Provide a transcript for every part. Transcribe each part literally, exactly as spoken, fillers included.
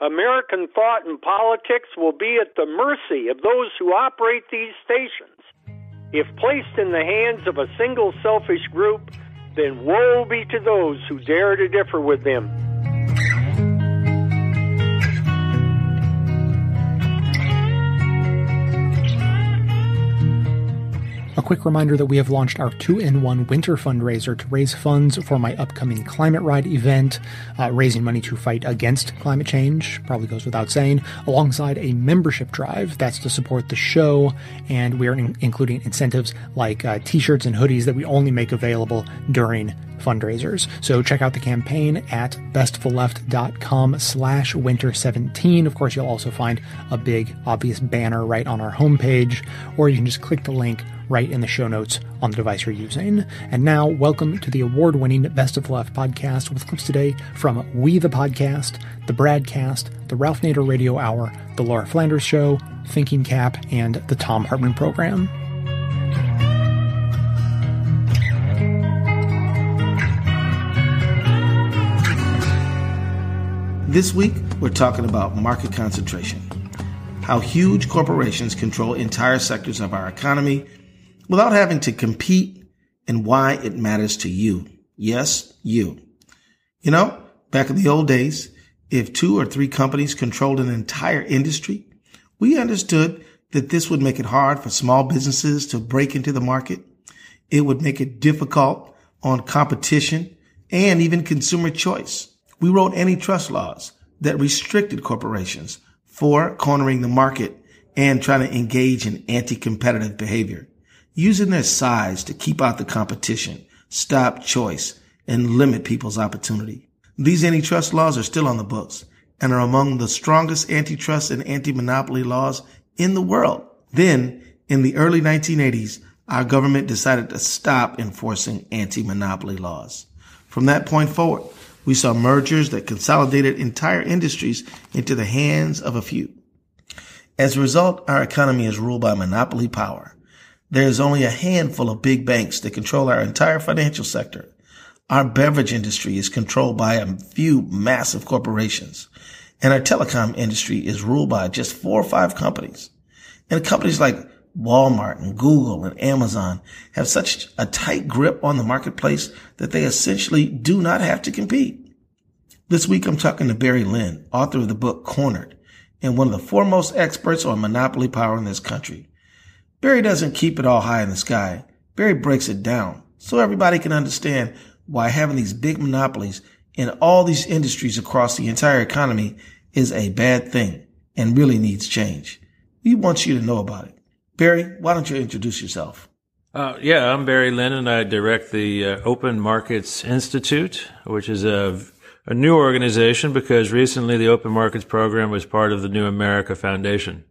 American thought and politics will be at the mercy of those who operate these stations. If placed in the hands of a single selfish group, then woe be to those who dare to differ with them. A quick reminder that we have launched our two in one winter fundraiser to raise funds for my upcoming Climate Ride event, uh, raising money to fight against climate change, probably goes without saying, alongside a membership drive that's to support the show, and we are in- including incentives like uh, t-shirts and hoodies that we only make available during fundraisers. So check out the campaign at bestofleft.com slash winter 17. Of course, you'll also find a big, obvious banner right on our homepage, or you can just click the link right in the show notes on the device you're using. And now, welcome to the award-winning Best of Left podcast with clips today from We the Podcast, the Bradcast, the Ralph Nader Radio Hour, the Laura Flanders Show, Thinking Cap, and the Thom Hartmann Program. This week, we're talking about market concentration, how huge corporations control entire sectors of our economy without having to compete, and why it matters to you. Yes, you. You know, back in the old days, if two or three companies controlled an entire industry, we understood that this would make it hard for small businesses to break into the market. It would make it difficult on competition and even consumer choice. We wrote antitrust laws that restricted corporations for cornering the market and trying to engage in anti-competitive behavior, using their size to keep out the competition, stop choice, and limit people's opportunity. These antitrust laws are still on the books and are among the strongest antitrust and anti-monopoly laws in the world. Then, in the early nineteen eighties, our government decided to stop enforcing anti-monopoly laws. From that point forward, we saw mergers that consolidated entire industries into the hands of a few. As a result, our economy is ruled by monopoly power. There is only a handful of big banks that control our entire financial sector. Our beverage industry is controlled by a few massive corporations. And our telecom industry is ruled by just four or five companies. And companies like Walmart and Google and Amazon have such a tight grip on the marketplace that they essentially do not have to compete. This week I'm talking to Barry Lynn, author of the book Cornered, and one of the foremost experts on monopoly power in this country. Barry doesn't keep it all high in the sky. Barry breaks it down so everybody can understand why having these big monopolies in all these industries across the entire economy is a bad thing and really needs change. We want you to know about it. Barry, why don't you introduce yourself? Uh, yeah, I'm Barry Lynn, and I direct the uh, Open Markets Institute, which is a, a new organization because recently the Open Markets program was part of the New America Foundation.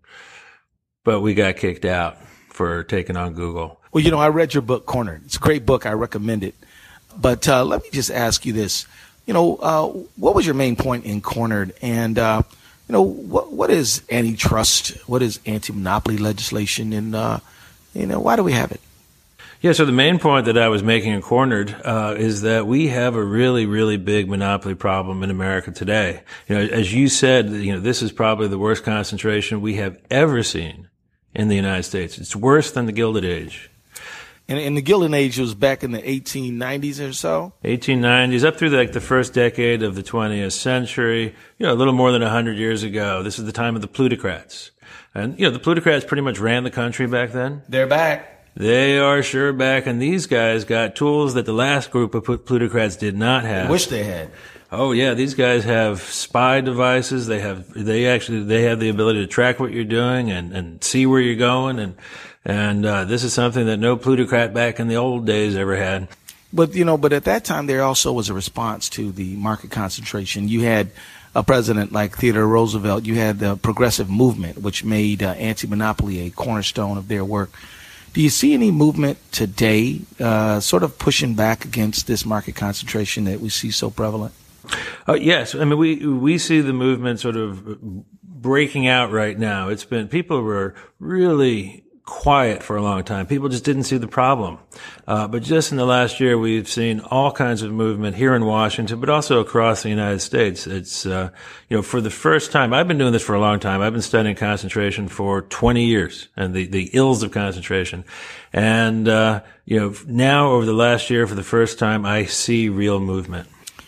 But we got kicked out for taking on Google. Well, you know, I read your book, Cornered. It's a great book. I recommend it. But uh, let me just ask you this. You know, uh, what was your main point in Cornered? And uh You know, what what is antitrust? What is anti-monopoly legislation? And, uh, you know, why do we have it? Yeah, so the main point that I was making in Cornered uh, is that we have a really, really big monopoly problem in America today. You know, as you said, you know, this is probably the worst concentration we have ever seen in the United States. It's worse than the Gilded Age. And, and the Gilded Age was back in the eighteen nineties or so? eighteen nineties, up through the, like the first decade of the twentieth century, you know, a little more than one hundred years ago. This is the time of the plutocrats. And, you know, the plutocrats pretty much ran the country back then. They're back. They are sure back, and these guys got tools that the last group of plutocrats did not have. I wish they had. Oh yeah, these guys have spy devices. They have, they actually, they have the ability to track what you're doing and, and see where you're going. And, and, uh, this is something that no plutocrat back in the old days ever had. But, you know, but at that time, there also was a response to the market concentration. You had a president like Theodore Roosevelt. You had the progressive movement, which made uh, anti-monopoly a cornerstone of their work. Do you see any movement today uh, sort of pushing back against this market concentration that we see so prevalent? Uh, yes. I mean, we we see the movement sort of breaking out right now. It's been, people were really quiet for a long time. People just didn't see the problem. Uh, but just in the last year, we've seen all kinds of movement here in Washington, but also across the United States. It's, uh, you know, for the first time, I've been doing this for a long time. I've been studying concentration for twenty years and the, the ills of concentration. And, uh, you know, now over the last year, for the first time, I see real movement.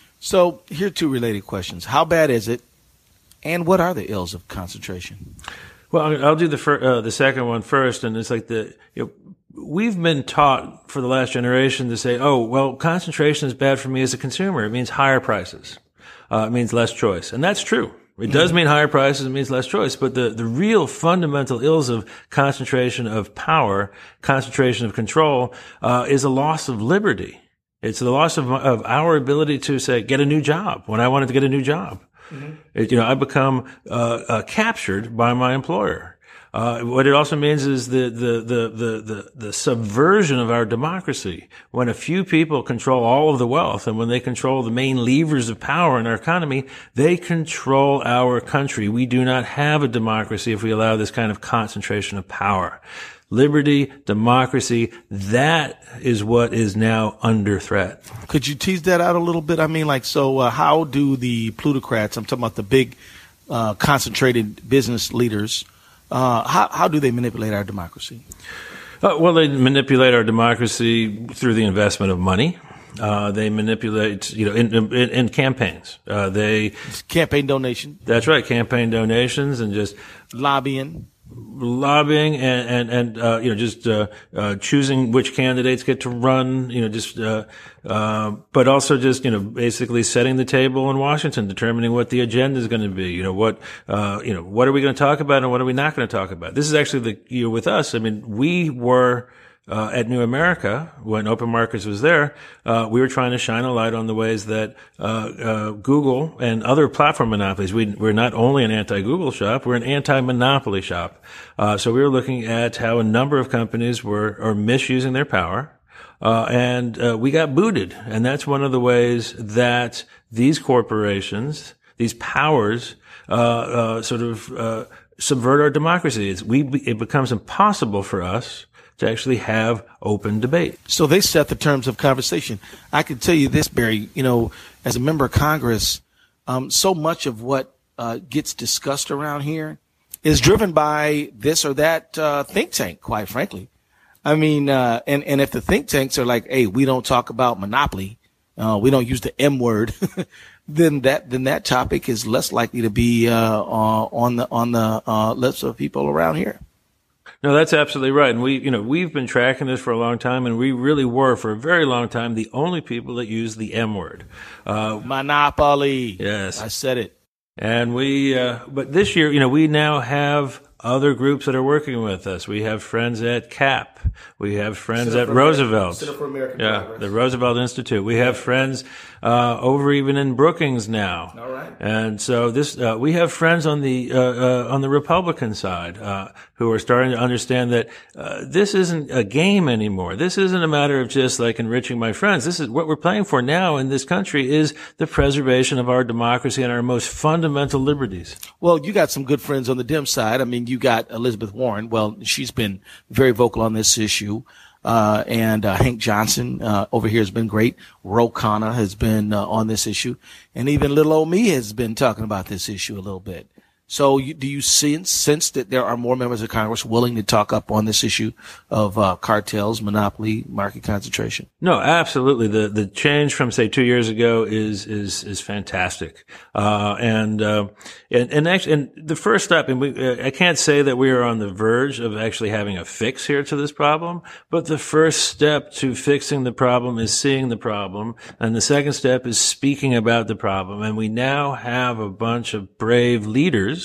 So here are two related questions. How bad is it? And what are the ills of concentration? Well, I'll do the fir- uh, the second one first, and it's like the you know we've been taught for the last generation to say, oh, well, concentration is bad for me as a consumer. It means higher prices. Uh, it means less choice, and that's true. It does mean higher prices. It means less choice. But the the real fundamental ills of concentration of power, concentration of control, uh, is a loss of liberty. It's the loss of of our ability to say get a new job when I wanted to get a new job. Mm-hmm. It, you know, I become uh, uh, captured by my employer. Uh, what it also means is the, the the the the the subversion of our democracy. When a few people control all of the wealth, and when they control the main levers of power in our economy, they control our country. We do not have a democracy if we allow this kind of concentration of power. Liberty, democracy, that is what is now under threat. Could you tease that out a little bit? I mean, like, so uh, how do the plutocrats, I'm talking about the big uh, concentrated business leaders, uh, how, how do they manipulate our democracy? Uh, well, they manipulate our democracy through the investment of money. Uh, they manipulate, you know, in, in, in campaigns. Uh, they campaign donations. That's right, campaign donations and just lobbying. Lobbying and, and, and, uh, you know, just, uh, uh, choosing which candidates get to run, you know, just, uh, uh, but also just, you know, basically setting the table in Washington, determining what the agenda is going to be, you know, what, uh, you know, what are we going to talk about and what are we not going to talk about? This is actually the, you know, with us, I mean, we were, Uh, at New America, when Open Markets was there, uh, we were trying to shine a light on the ways that uh, uh, Google and other platform monopolies, we, we're not only an anti-Google shop, we're an anti-monopoly shop. Uh, so we were looking at how a number of companies were are misusing their power, uh, and uh, we got booted. And that's one of the ways that these corporations, these powers, uh, uh, sort of uh, subvert our democracy. It's, we, it becomes impossible for us to actually have open debate. So they set the terms of conversation. I can tell you this, Barry, you know, as a member of Congress, um, so much of what uh, gets discussed around here is driven by this or that uh, think tank, quite frankly. I mean, uh, and, and if the think tanks are like, hey, we don't talk about monopoly, uh, we don't use the M word, then that then that topic is less likely to be uh, uh, on the on the uh, lips of people around here. No, that's absolutely right. And we, you know, we've been tracking this for a long time, and we really were, for a very long time, the only people that use the M word. Uh, Monopoly. Yes. I said it. And we, uh, but this year, you know, we now have other groups that are working with us. We have friends at C A P. We have friends Center at Roosevelt. Center for American yeah, Progress. The Roosevelt Institute. We have friends uh, over even in Brookings now. All right. And so this, uh, we have friends on the uh, uh, on the Republican side uh, who are starting to understand that uh, this isn't a game anymore. This isn't a matter of just like enriching my friends. This is what we're playing for now in this country is the preservation of our democracy and our most fundamental liberties. Well, you got some good friends on the Dem side. I mean, you got Elizabeth Warren. Well, she's been very vocal on this issue. Uh, and uh, Hank Johnson uh, over here has been great. Ro Khanna has been uh, on this issue. And even little old me has been talking about this issue a little bit. So you, do you sense, sense that there are more members of Congress willing to talk up on this issue of uh, cartels, monopoly, market concentration? No, absolutely. The the change from say two years ago is is is fantastic. Uh, and uh, and and actually, and the first step, and we, uh, I can't say that we are on the verge of actually having a fix here to this problem, but the first step to fixing the problem is seeing the problem, and the second step is speaking about the problem. And we now have a bunch of brave leaders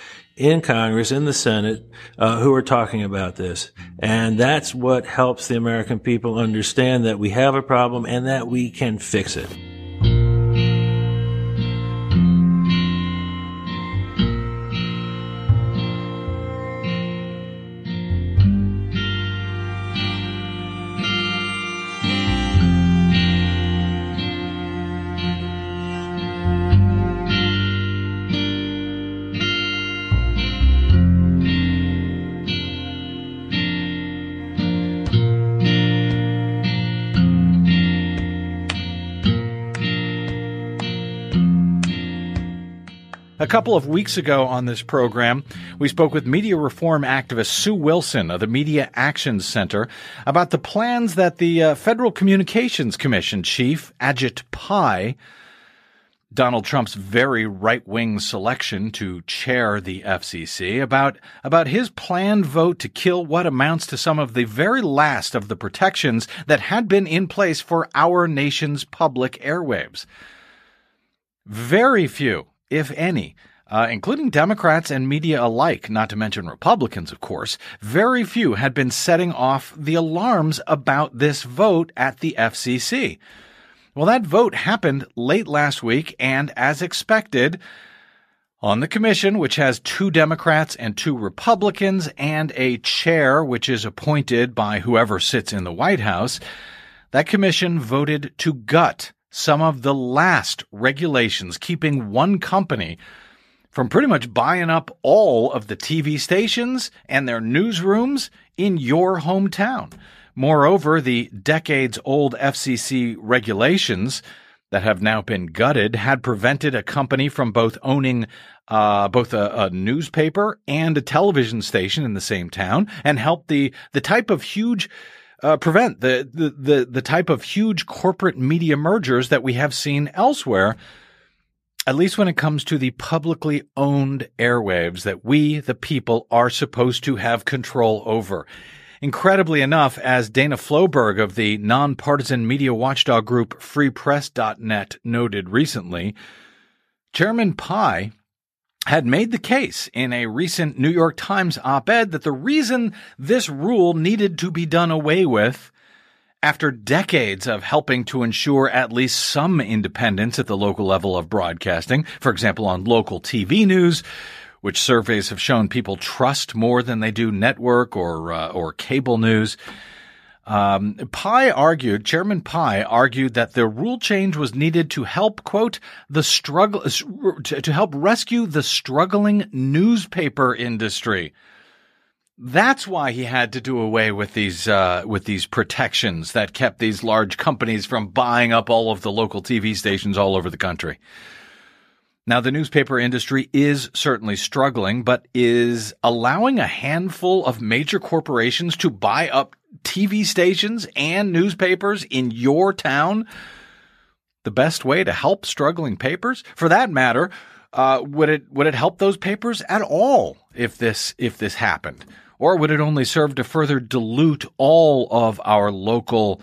in Congress, in the Senate, uh, who are talking about this. And that's what helps the American people understand that we have a problem and that we can fix it. A couple of weeks ago on this program, we spoke with media reform activist Sue Wilson of the Media Action Center about the plans that the uh, Federal Communications Commission chief, Ajit Pai, Donald Trump's very right-wing selection to chair the F C C, about, about his planned vote to kill what amounts to some of the very last of the protections that had been in place for our nation's public airwaves. Very few, if any, uh, including Democrats and media alike, not to mention Republicans, of course, very few had been setting off the alarms about this vote at the F C C. Well, that vote happened late last week, and as expected, on the commission, which has two Democrats and two Republicans and a chair which is appointed by whoever sits in the White House, that commission voted to gut some of the last regulations keeping one company from pretty much buying up all of the T V stations and their newsrooms in your hometown. Moreover, the decades-old F C C regulations that have now been gutted had prevented a company from both owning uh, both a, a newspaper and a television station in the same town, and helped the the type of huge uh, prevent the, the the the type of huge corporate media mergers that we have seen elsewhere. At least when it comes to the publicly owned airwaves that we, the people, are supposed to have control over. Incredibly enough, as Dana Floberg of the nonpartisan media watchdog group Free Press dot net noted recently, Chairman Pai had made the case in a recent New York Times op-ed that the reason this rule needed to be done away with, after decades of helping to ensure at least some independence at the local level of broadcasting, for example on local T V news, which surveys have shown people trust more than they do network or uh, or cable news. Um, Pai argued, Chairman Pai argued that the rule change was needed to help, quote, the struggle, to, to help rescue the struggling newspaper industry. That's why he had to do away with these uh, with these protections that kept these large companies from buying up all of the local T V stations all over the country. Now, the newspaper industry is certainly struggling, but is allowing a handful of major corporations to buy up T V stations and newspapers in your town the best way to help struggling papers? For that matter, uh, would it would it help those papers at all if this if this happened? Or would it only serve to further dilute all of our local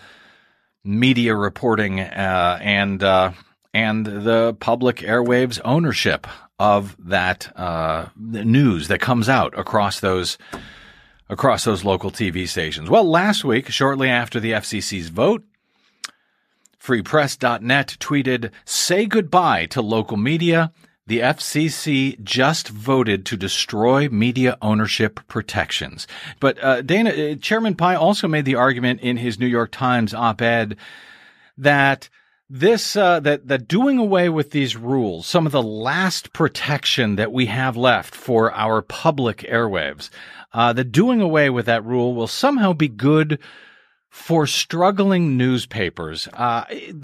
media reporting uh, and uh and the public airwaves ownership of that uh, news that comes out across those across those local T V stations? Well, last week, shortly after the F C C's vote, Free Press dot net tweeted, "Say goodbye to local media. The F C C just voted to destroy media ownership protections." But uh, Dana, uh, Chairman Pai also made the argument in his New York Times op-ed that This, uh, that, that doing away with these rules, some of the last protection that we have left for our public airwaves, uh, that doing away with that rule will somehow be good for struggling newspapers. Uh,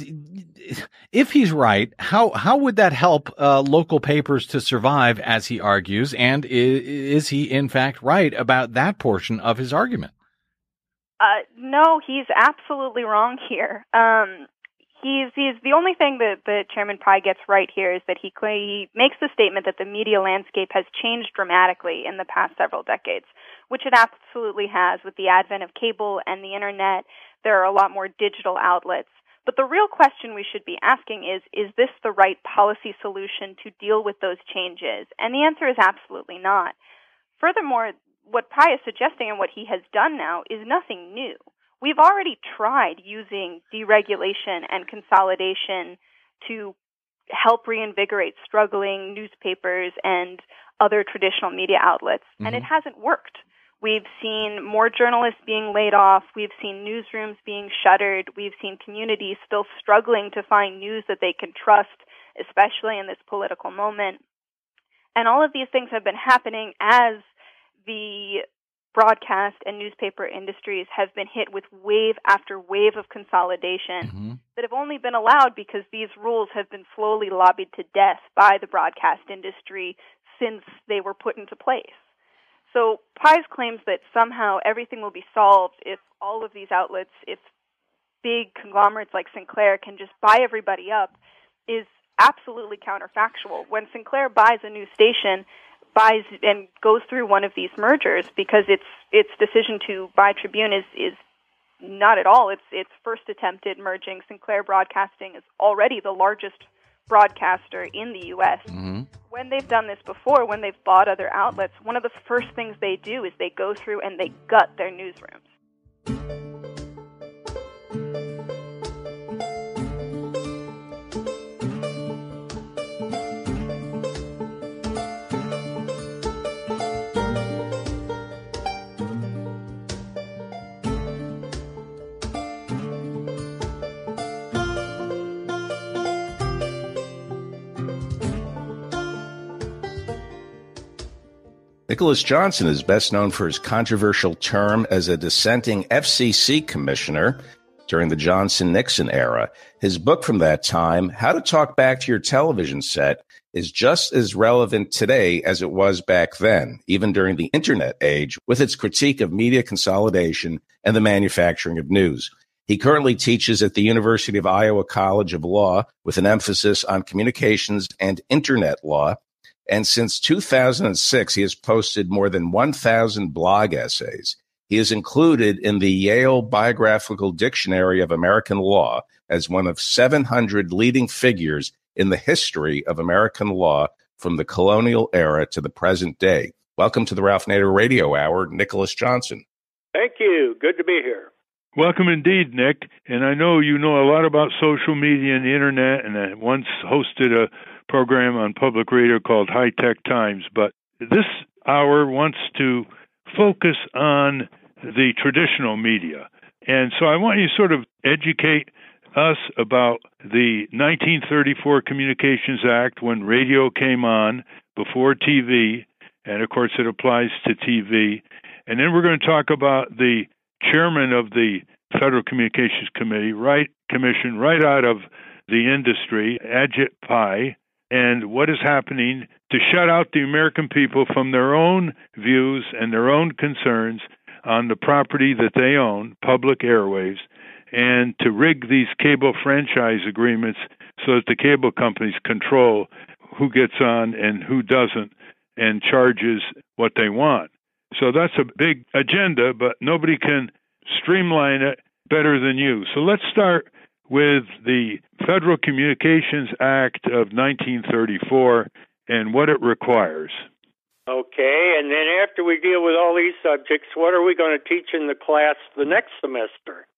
if he's right, how, how would that help, uh, local papers to survive, as he argues? And is, is he in fact right about that portion of his argument? Uh, no, he's absolutely wrong here. Um, He's, he's the only thing that, that Chairman Pai gets right here is that he, he makes the statement that the media landscape has changed dramatically in the past several decades, which it absolutely has. With the advent of cable and the internet, there are a lot more digital outlets. But the real question we should be asking is, is this the right policy solution to deal with those changes? And the answer is absolutely not. Furthermore, what Pai is suggesting and what he has done now is nothing new. We've already tried using deregulation and consolidation to help reinvigorate struggling newspapers and other traditional media outlets, mm-hmm. and it hasn't worked. We've seen more journalists being laid off. We've seen newsrooms being shuttered. We've seen communities still struggling to find news that they can trust, especially in this political moment. And all of these things have been happening as the broadcast and newspaper industries have been hit with wave after wave of consolidation mm-hmm. that have only been allowed because these rules have been slowly lobbied to death by the broadcast industry since they were put into place. So Pai's claims that somehow everything will be solved if all of these outlets, if big conglomerates like Sinclair can just buy everybody up, is absolutely counterfactual. When Sinclair buys a new station, buys and goes through one of these mergers, because its its decision to buy Tribune is is not at all its its first attempt at merging. Sinclair Broadcasting is already the largest broadcaster in the U S Mm-hmm. When they've done this before, when they've bought other outlets, one of the first things they do is they go through and they gut their newsrooms. Nicholas Johnson is best known for his controversial term as a dissenting F C C commissioner during the Johnson-Nixon era. His book from that time, How to Talk Back to Your Television Set, is just as relevant today as it was back then, even during the Internet age, with its critique of media consolidation and the manufacturing of news. He currently teaches at the University of Iowa College of Law with an emphasis on communications and Internet law. And since two thousand six, he has posted more than one thousand blog essays. He is included in the Yale Biographical Dictionary of American Law as one of seven hundred leading figures in the history of American law from the colonial era to the present day. Welcome to the Ralph Nader Radio Hour, Nicholas Johnson. Thank you. Good to be here. Welcome indeed, Nick. And I know you know a lot about social media and the Internet, and I once hosted a program on public radio called High Tech Times. But this hour wants to focus on the traditional media. And so I want you to sort of educate us about the nineteen thirty-four Communications Act, when radio came on before T V, and of course it applies to T V. And then we're going to talk about the chairman of the Federal Communications Committee, right Commission, right out of the industry, Ajit Pai, and what is happening to shut out the American people from their own views and their own concerns on the property that they own, public airwaves, and to rig these cable franchise agreements so that the cable companies control who gets on and who doesn't and charges what they want. So that's a big agenda, but nobody can streamline it better than you. So let's start with the Federal Communications Act of nineteen thirty-four and what it requires. Okay, and then after we deal with all these subjects, what are we going to teach in the class the next semester?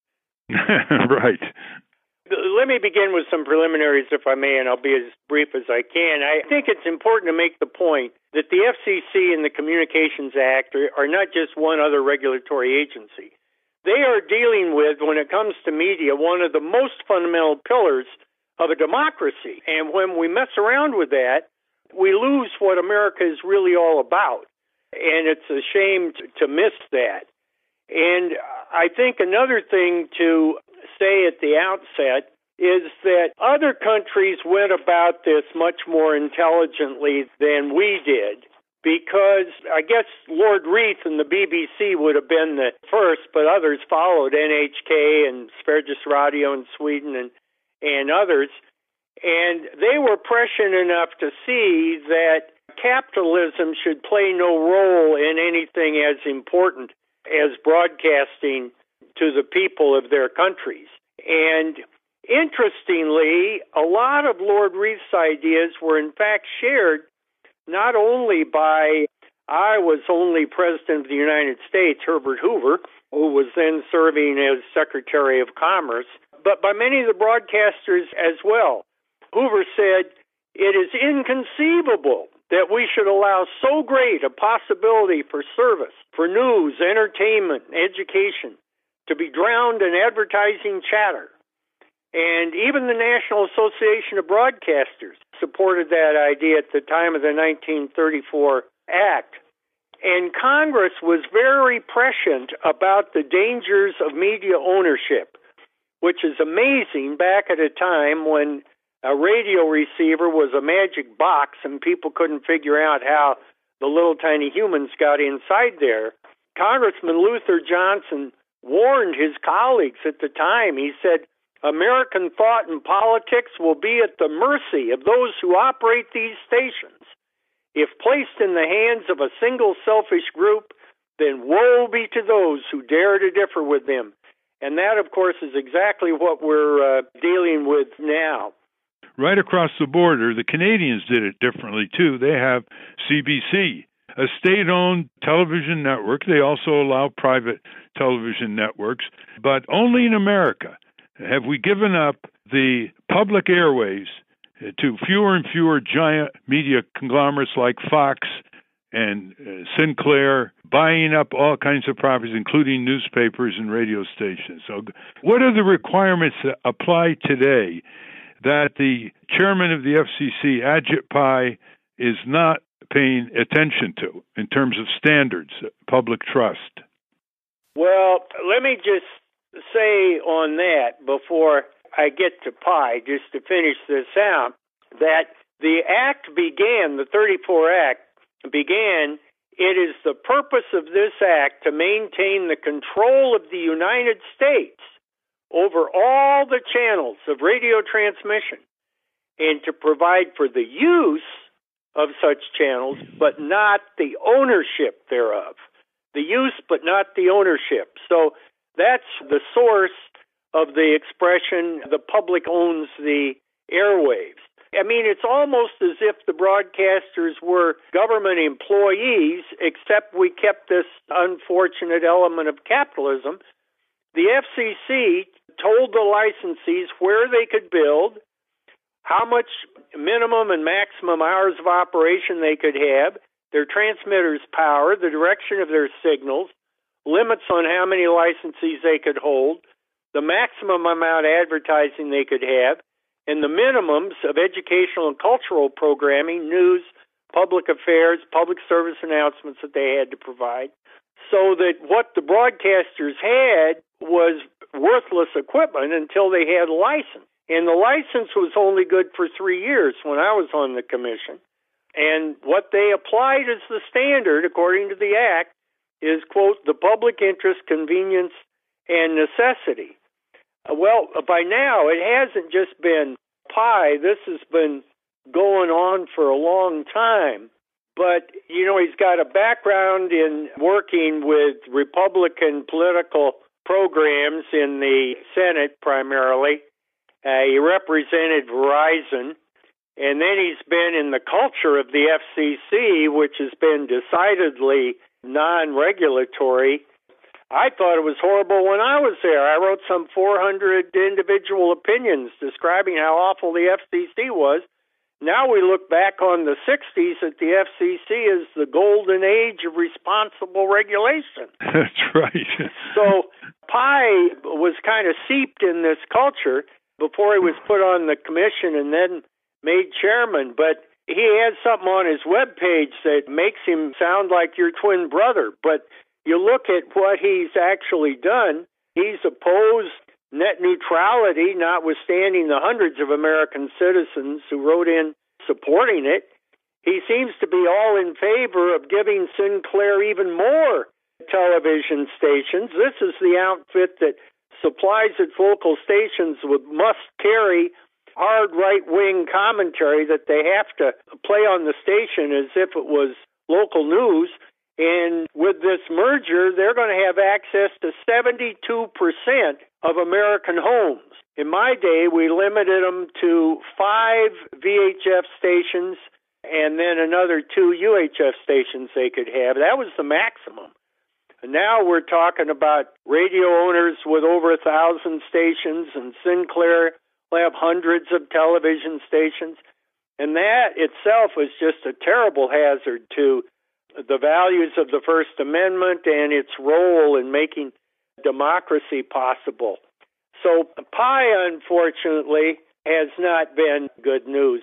Right. Let me begin with some preliminaries, if I may, and I'll be as brief as I can. I think it's important to make the point that the F C C and the Communications Act are, are not just one other regulatory agency. They are dealing with, when it comes to media, one of the most fundamental pillars of a democracy. And when we mess around with that, we lose what America is really all about. And it's a shame to miss that. And I think another thing to say at the outset is that other countries went about this much more intelligently than we did, because I guess Lord Reith and the B B C would have been the first, but others followed, N H K and Sveriges Radio in Sweden and, and others. And they were prescient enough to see that capitalism should play no role in anything as important as broadcasting to the people of their countries. And interestingly, a lot of Lord Reith's ideas were in fact shared not only by Iowa's only president of the United States, Herbert Hoover, who was then serving as Secretary of Commerce, but by many of the broadcasters as well. Hoover said, "It is inconceivable that we should allow so great a possibility for service, for news, entertainment, education, to be drowned in advertising chatter." And even the National Association of Broadcasters supported that idea at the time of the nineteen thirty-four Act. And Congress was very prescient about the dangers of media ownership, which is amazing back at a time when a radio receiver was a magic box and people couldn't figure out how the little tiny humans got inside there. Congressman Luther Johnson warned his colleagues at the time. He said, American thought and politics will be at the mercy of those who operate these stations. If placed in the hands of a single selfish group, then woe be to those who dare to differ with them. And that, of course, is exactly what we're uh, dealing with now. Right across the border, the Canadians did it differently, too. They have C B C, a state-owned television network. They also allow private television networks, but only in America have we given up the public airwaves to fewer and fewer giant media conglomerates like Fox and uh, Sinclair, buying up all kinds of properties, including newspapers and radio stations. So what are the requirements that apply today that the chairman of the F C C, Ajit Pai, is not paying attention to in terms of standards, public trust? Well, let me just say on that before I get to Pai, just to finish this out, that the act began, the thirty-four Act began, it is the purpose of this act to maintain the control of the United States over all the channels of radio transmission and to provide for the use of such channels, but not the ownership thereof. The use, but not the ownership. So that's the source of the expression, the public owns the airwaves. I mean, it's almost as if the broadcasters were government employees, except we kept this unfortunate element of capitalism. The F C C told the licensees where they could build, how much minimum and maximum hours of operation they could have, their transmitters' power, the direction of their signals, limits on how many licensees they could hold, the maximum amount of advertising they could have, and the minimums of educational and cultural programming, news, public affairs, public service announcements that they had to provide, so that what the broadcasters had was worthless equipment until they had a license. And the license was only good for three years when I was on the commission. And what they applied as the standard, according to the Act, is, quote, the public interest, convenience, and necessity. Uh, well, by now, it hasn't just been Pai. This has been going on for a long time. But, you know, he's got a background in working with Republican political programs in the Senate primarily. Uh, he represented Verizon. And then he's been in the culture of the F C C, which has been decidedly non-regulatory. I thought it was horrible when I was there. I wrote some four hundred individual opinions describing how awful the F C C was. Now we look back on the sixties at the F C C as the golden age of responsible regulation. That's right. So Pai was kind of seeped in this culture before he was put on the commission and then made chairman. But he has something on his webpage that makes him sound like your twin brother. But you look at what he's actually done, he's opposed net neutrality, notwithstanding the hundreds of American citizens who wrote in supporting it. He seems to be all in favor of giving Sinclair even more television stations. This is the outfit that supplies its local stations with must-carry hard right-wing commentary that they have to play on the station as if it was local news. And with this merger, they're going to have access to seventy-two percent of American homes. In my day, we limited them to five V H F stations and then another two U H F stations they could have. That was the maximum. And now we're talking about radio owners with over a thousand stations, and Sinclair will have hundreds of television stations. And that itself is just a terrible hazard to the values of the First Amendment and its role in making democracy possible. So Pai, unfortunately, has not been good news.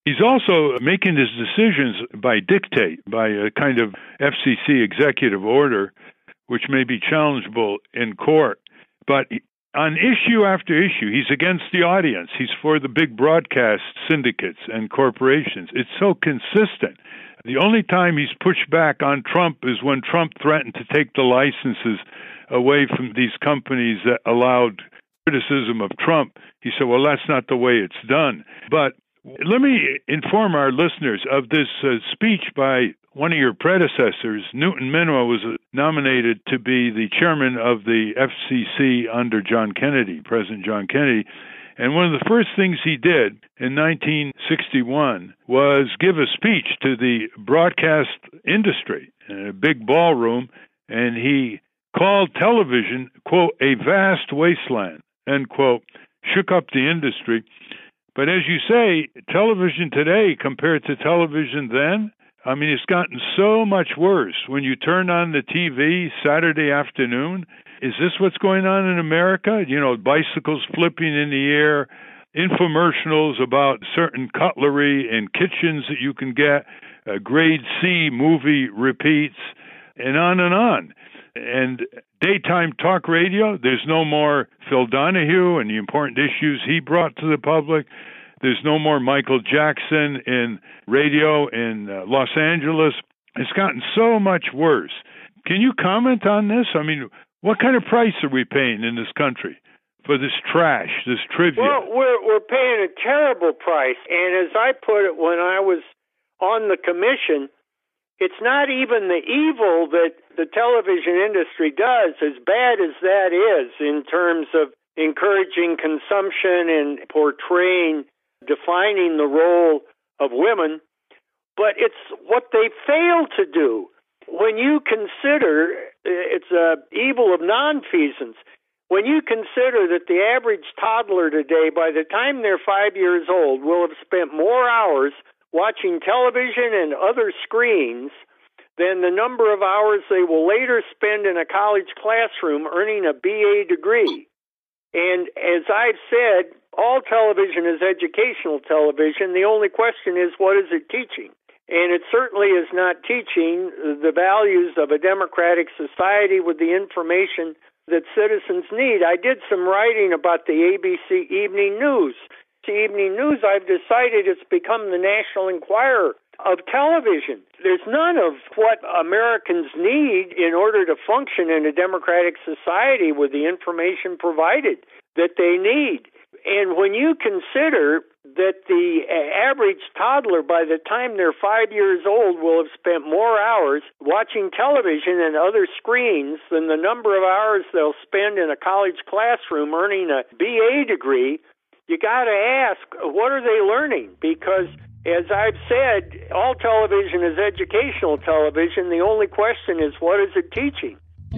He's also making his decisions by dictate, by a kind of F C C executive order, which may be challengeable in court. But on issue after issue, he's against the audience. He's for the big broadcast syndicates and corporations. It's so consistent. The only time he's pushed back on Trump is when Trump threatened to take the licenses away from these companies that allowed criticism of Trump. He said, well, that's not the way it's done. But let me inform our listeners of this uh, speech by one of your predecessors. Newton Minow was nominated to be the chairman of the F C C under John Kennedy, President John Kennedy. And one of the first things he did in nineteen sixty-one was give a speech to the broadcast industry in a big ballroom, and he called television, quote, a vast wasteland, end quote, shook up the industry. But as you say, television today compared to television then, I mean, it's gotten so much worse. When you turn on the T V Saturday afternoon, is this what's going on in America? You know, bicycles flipping in the air, infomercials about certain cutlery and kitchens that you can get, uh, grade C movie repeats, and on and on. And daytime talk radio, there's no more Phil Donahue and the important issues he brought to the public. There's no more Michael Jackson in radio in uh, Los Angeles. It's gotten so much worse. Can you comment on this? I mean, what kind of price are we paying in this country for this trash, this trivia? Well, we're, we're paying a terrible price. And as I put it when I was on the commission, it's not even the evil that the television industry does, as bad as that is, in terms of encouraging consumption and portraying, defining the role of women, but it's what they fail to do. When you consider, it's a evil of nonfeasance, when you consider that the average toddler today, by the time they're five years old, will have spent more hours watching television and other screens than the number of hours they will later spend in a college classroom earning a B A degree. And as I've said, all television is educational television. The only question is, what is it teaching? And it certainly is not teaching the values of a democratic society with the information that citizens need. I did some writing about the A B C Evening News. The Evening News, I've decided it's become the National Enquirer of television. There's none of what Americans need in order to function in a democratic society with the information provided that they need. And when you consider that the average toddler, by the time they're five years old, will have spent more hours watching television and other screens than the number of hours they'll spend in a college classroom earning a B A degree, you got to ask, what are they learning? Because, as I've said, all television is educational television. The only question is, what is it teaching?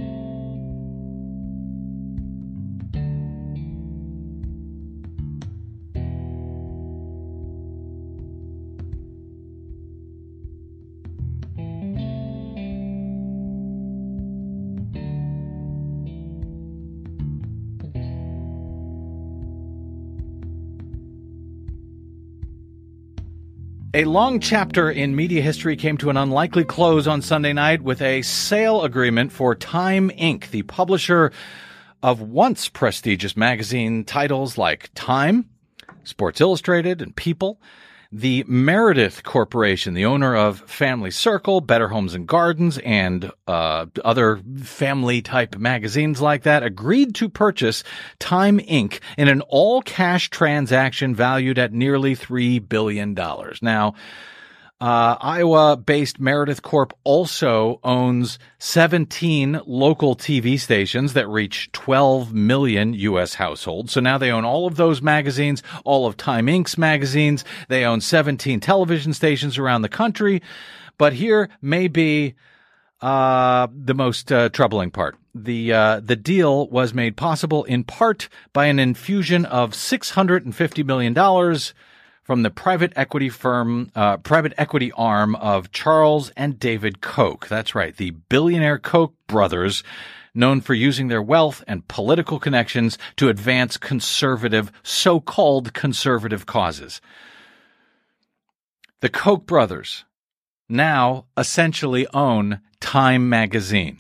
A long chapter in media history came to an unlikely close on Sunday night with a sale agreement for Time Incorporated, the publisher of once prestigious magazine titles like Time, Sports Illustrated, and People. The Meredith Corporation, the owner of Family Circle, Better Homes and Gardens, and uh, other family-type magazines like that, agreed to purchase Time Incorporated in an all-cash transaction valued at nearly three billion dollars. Now, uh, Iowa-based Meredith Corp also owns seventeen local T V stations that reach twelve million U S households. So now they own all of those magazines, all of Time Incorporated's magazines. They own seventeen television stations around the country. But here may be uh the most uh, troubling part. The uh the deal was made possible in part by an infusion of six hundred fifty million dollars from the private equity firm, uh, private equity arm of Charles and David Koch. That's right, the billionaire Koch brothers, known for using their wealth and political connections to advance conservative, so-called conservative causes. The Koch brothers now essentially own Time magazine.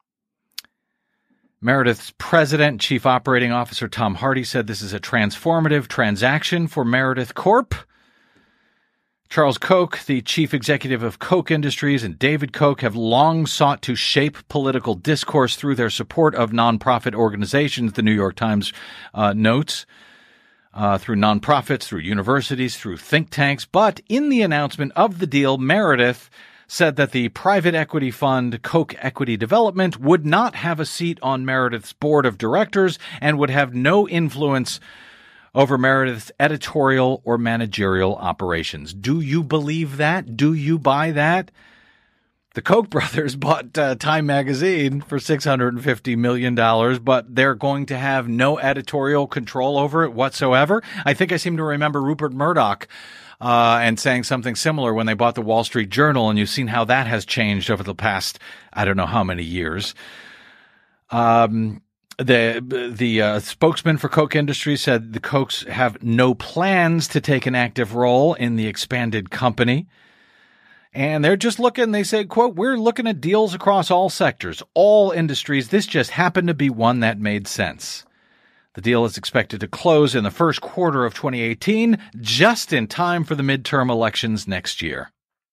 Meredith's president and chief operating officer Tom Hardy said this is a transformative transaction for Meredith Corp. Charles Koch, the chief executive of Koch Industries, and David Koch have long sought to shape political discourse through their support of nonprofit organizations, the New York Times uh, notes, uh, through nonprofits, through universities, through think tanks. But in the announcement of the deal, Meredith said that the private equity fund Koch Equity Development would not have a seat on Meredith's board of directors and would have no influence over Meredith's editorial or managerial operations. Do you believe that? Do you buy that? The Koch brothers bought uh, Time magazine for six hundred fifty million dollars, but they're going to have no editorial control over it whatsoever. I think I seem to remember Rupert Murdoch Uh, and saying something similar when they bought the Wall Street Journal, and you've seen how that has changed over the past, I don't know how many years. Um, the the uh, spokesman for Koch Industries said the Kochs have no plans to take an active role in the expanded company. And they're just looking, they say, quote, "We're looking at deals across all sectors, all industries. This just happened to be one that made sense." The deal is expected to close in the first quarter of twenty eighteen, just in time for the midterm elections next year.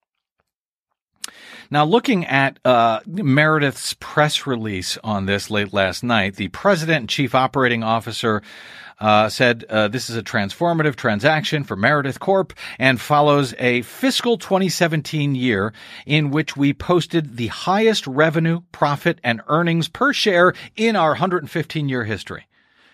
Now, looking at uh, Meredith's press release on this late last night, the president and chief operating officer uh, said uh, this is a transformative transaction for Meredith Corp and follows a fiscal twenty seventeen year in which we posted the highest revenue, profit, and earnings per share in our one hundred fifteen year history.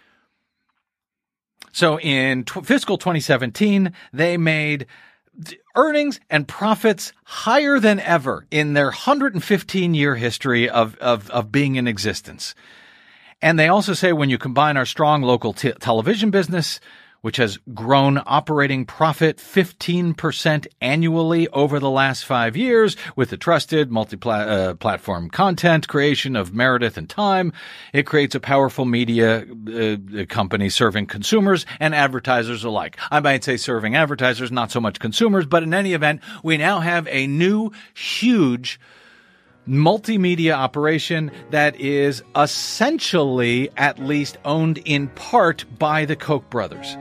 So in t- fiscal twenty seventeen, they made earnings and profits higher than ever in their one hundred fifteen year history of, of, of being in existence. And they also say when you combine our strong local t- television business, which has grown operating profit fifteen percent annually over the last five years with the trusted multi-platform uh, content creation of Meredith and Time, it creates a powerful media uh, company serving consumers and advertisers alike. I might say serving advertisers, not so much consumers, but in any event, we now have a new, huge multimedia operation that is essentially at least owned in part by the Koch brothers.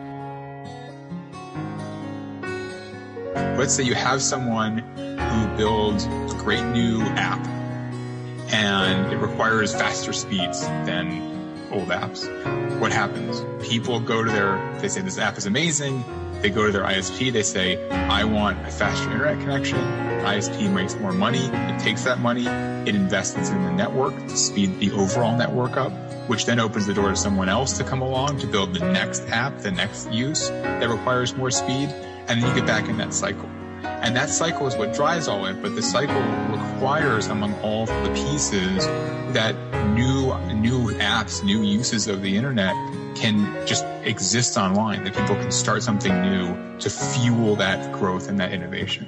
Let's say you have someone who builds a great new app and it requires faster speeds than old apps. What happens? People go to their, they say this app is amazing. They go to their I S P. They say, I want a faster internet connection. I S P makes more money. It takes that money. It invests in the network to speed the overall network up, which then opens the door to someone else to come along to build the next app, the next use that requires more speed. And then you get back in that cycle. And that cycle is what drives all it, but the cycle requires among all the pieces that new new apps, new uses of the internet can just exist online, that people can start something new to fuel that growth and that innovation.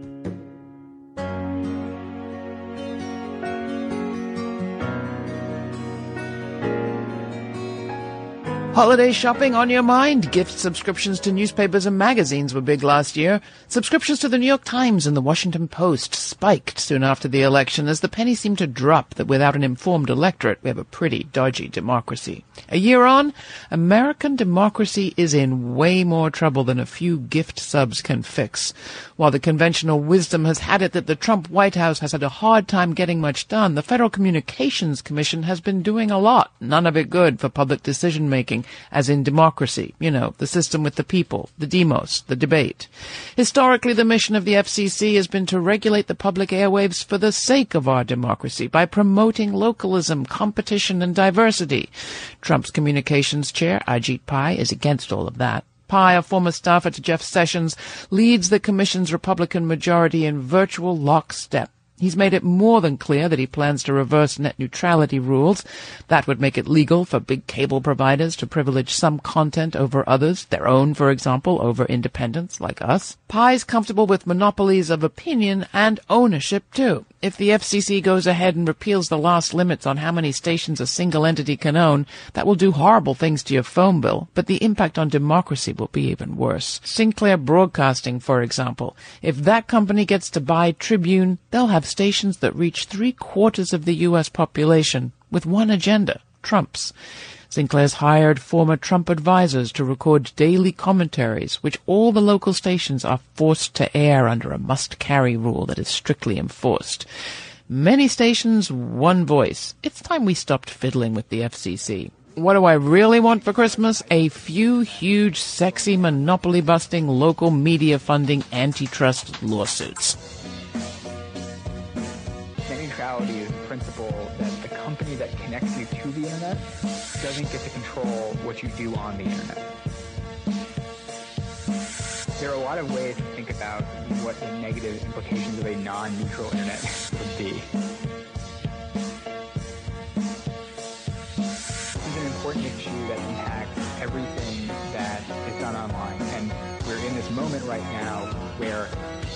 Holiday shopping on your mind? Gift subscriptions to newspapers and magazines were big last year. Subscriptions to the New York Times and the Washington Post spiked soon after the election as the penny seemed to drop that without an informed electorate, we have a pretty dodgy democracy. A year on, American democracy is in way more trouble than a few gift subs can fix. While the conventional wisdom has had it that the Trump White House has had a hard time getting much done, the Federal Communications Commission has been doing a lot, none of it good for public decision-making, as in democracy, you know, the system with the people, the demos, the debate. Historically, the mission of the F C C has been to regulate the public airwaves for the sake of our democracy by promoting localism, competition, and diversity. Trump's communications chair, Ajit Pai, is against all of that. Pai, a former staffer to Jeff Sessions, leads the commission's Republican majority in virtual lockstep. He's made it more than clear that he plans to reverse net neutrality rules. That would make it legal for big cable providers to privilege some content over others, their own, for example, over independents like us. Pai's comfortable with monopolies of opinion and ownership, too. If the F C C goes ahead and repeals the last limits on how many stations a single entity can own, that will do horrible things to your phone bill, but the impact on democracy will be even worse. Sinclair Broadcasting, for example. If that company gets to buy Tribune, they'll have stations that reach three-quarters of the U S population with one agenda, Trump's. Sinclair's hired former Trump advisors to record daily commentaries, which all the local stations are forced to air under a must-carry rule that is strictly enforced. Many stations, one voice. It's time we stopped fiddling with the F C C. What do I really want for Christmas? A few huge, sexy, monopoly-busting, local media funding antitrust lawsuits. Net neutrality is the principle that the company that connects you to the internet doesn't get to control what you do on the internet. There are a lot of ways to think about what the negative implications of a non-neutral internet would be. It's an important issue that impacts everything that is done online, and we're in this moment right now where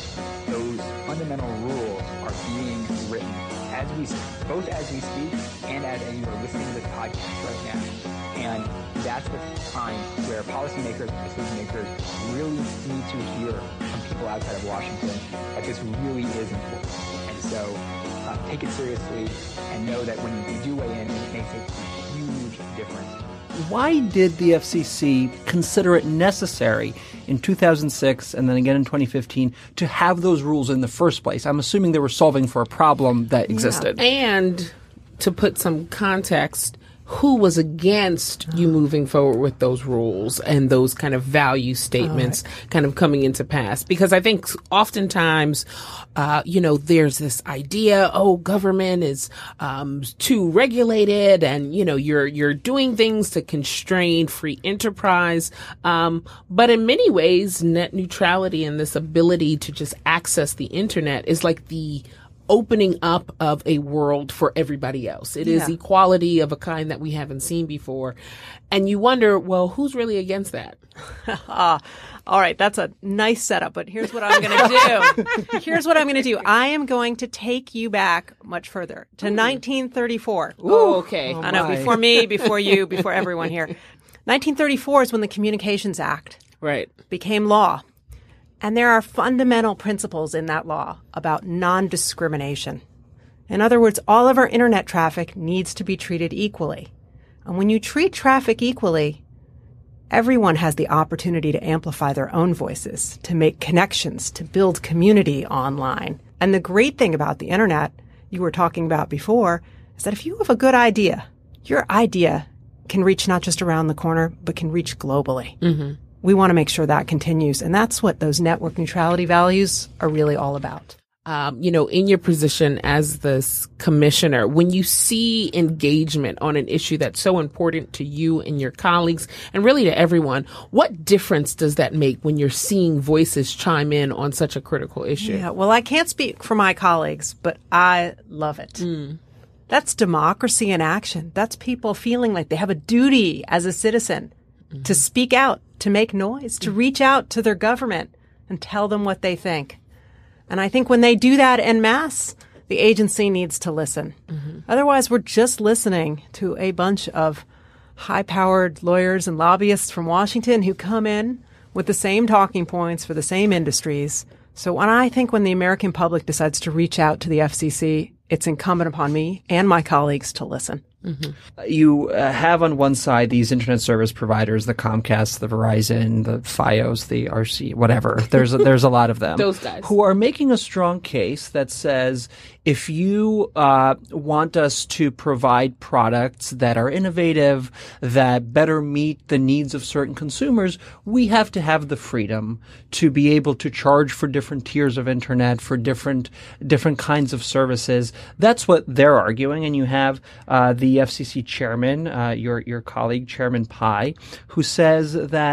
those fundamental rules are being written as we both as we speak and as you are listening to this podcast right now. And that's the time where policymakers and decision makers really need to hear from people outside of Washington that this really is important. And so uh, take it seriously and know that when you do weigh in, it makes a huge difference. Why did the F C C consider it necessary in two thousand six and then again in twenty fifteen to have those rules in the first place? I'm assuming they were solving for a problem that existed. Yeah. And to put some context, who was against you moving forward with those rules and those kind of value statements right. kind of coming into pass? Because I think oftentimes, uh, you know, there's this idea, oh, government is um, too regulated and, you know, you're you're doing things to constrain free enterprise. Um, but in many ways, net neutrality and this ability to just access the internet is like the opening up of a world for everybody else. It yeah. is equality of a kind that we haven't seen before. And you wonder, well, who's really against that? uh, all right, that's a nice setup, but here's what I'm going to do. Here's what I'm going to do. I am going to take you back much further to Ooh. nineteen thirty-four. Ooh, Ooh okay. Oh, I know, my. before me, before you, before everyone here. nineteen thirty-four is when the Communications Act right. became law. And there are fundamental principles in that law about non-discrimination. In other words, all of our internet traffic needs to be treated equally. And when you treat traffic equally, everyone has the opportunity to amplify their own voices, to make connections, to build community online. And the great thing about the internet, you were talking about before, is that if you have a good idea, your idea can reach not just around the corner, but can reach globally. Mm-hmm. We want to make sure that continues. And that's what those network neutrality values are really all about. Um, you know, in your position as this commissioner, when you see engagement on an issue that's so important to you and your colleagues and really to everyone, what difference does that make when you're seeing voices chime in on such a critical issue? Yeah, well, I can't speak for my colleagues, but I love it. Mm. That's democracy in action. That's people feeling like they have a duty as a citizen mm-hmm. to speak out, to make noise, to reach out to their government and tell them what they think. And I think when they do that en masse, the agency needs to listen. Mm-hmm. Otherwise, we're just listening to a bunch of high-powered lawyers and lobbyists from Washington who come in with the same talking points for the same industries. So when I think when the American public decides to reach out to the F C C, it's incumbent upon me and my colleagues to listen. Mm-hmm. You uh, have on one side these internet service providers, the Comcast, the Verizon, the Fios, the R C, whatever. There's a, there's a lot of them. Those guys. Who are making a strong case that says if you uh, want us to provide products that are innovative, that better meet the needs of certain consumers, we have to have the freedom to be able to charge for different tiers of internet, for different different kinds of services. That's what they're arguing. And you have uh, the The F C C chairman, uh, your your colleague, Chairman Pai, who says that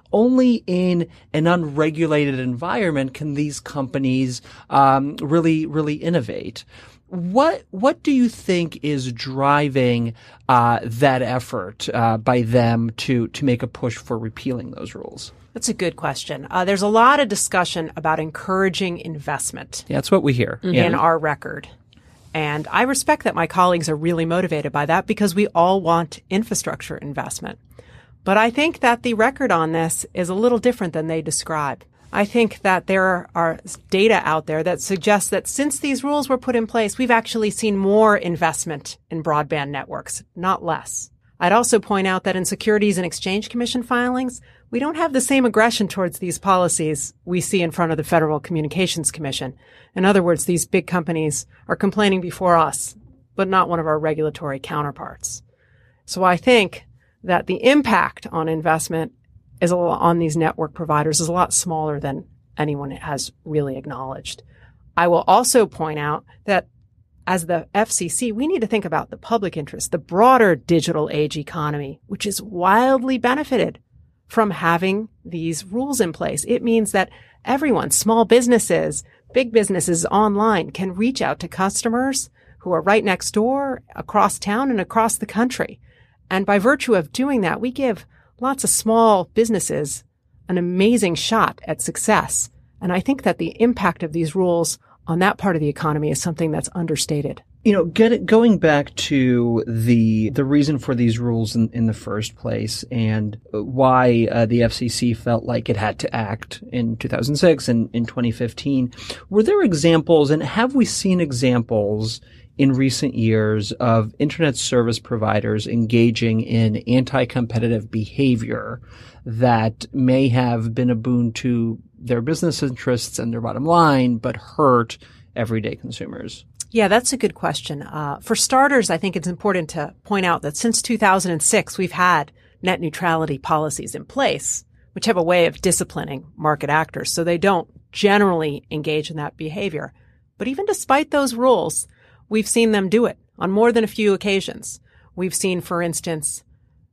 only in an unregulated environment can these companies um, really, really innovate. What what do you think is driving uh, that effort uh, by them to to make a push for repealing those rules? That's a good question. Uh, there's a lot of discussion about encouraging investment. Yeah, that's what we hear in yeah. our record. And I respect that my colleagues are really motivated by that because we all want infrastructure investment. But I think that the record on this is a little different than they describe. I think that there are data out there that suggests that since these rules were put in place, we've actually seen more investment in broadband networks, not less. I'd also point out that in Securities and Exchange Commission filings, we don't have the same aggression towards these policies we see in front of the Federal Communications Commission. In other words, these big companies are complaining before us, but not one of our regulatory counterparts. So I think that the impact on investment is a lot, on these network providers is a lot smaller than anyone has really acknowledged. I will also point out that as the F C C, we need to think about the public interest, the broader digital age economy, which is wildly benefited from having these rules in place. It means that everyone, small businesses, big businesses online, can reach out to customers who are right next door, across town, and across the country. And by virtue of doing that, we give lots of small businesses an amazing shot at success. And I think that the impact of these rules on that part of the economy is something that's understated. You know, get it, going back to the the reason for these rules in, in the first place and why uh, the F C C felt like it had to act in two thousand six and in twenty fifteen, were there examples, and have we seen examples in recent years of internet service providers engaging in anti-competitive behavior that may have been a boon to their business interests and their bottom line, but hurt everyday consumers? Yeah, that's a good question. Uh, for starters, I think it's important to point out that since two thousand six, we've had net neutrality policies in place, which have a way of disciplining market actors, so they don't generally engage in that behavior. But even despite those rules, we've seen them do it on more than a few occasions. We've seen, for instance,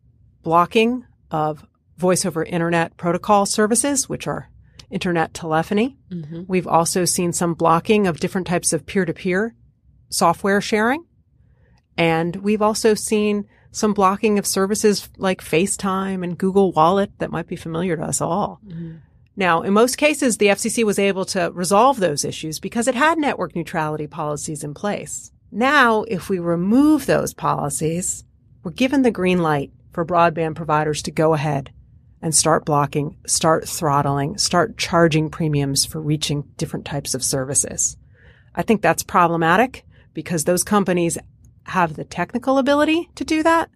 blocking of voice over internet protocol services, which are internet telephony. Mm-hmm. We've also seen some blocking of different types of peer-to-peer software sharing. And we've also seen some blocking of services like FaceTime and Google Wallet that might be familiar to us all. Mm-hmm. Now, in most cases, the F C C was able to resolve those issues because it had network neutrality policies in place. Now, if we remove those policies, we're given the green light for broadband providers to go ahead and start blocking, start throttling, start charging premiums for reaching different types of services. I think that's problematic because those companies have the technical ability to do that,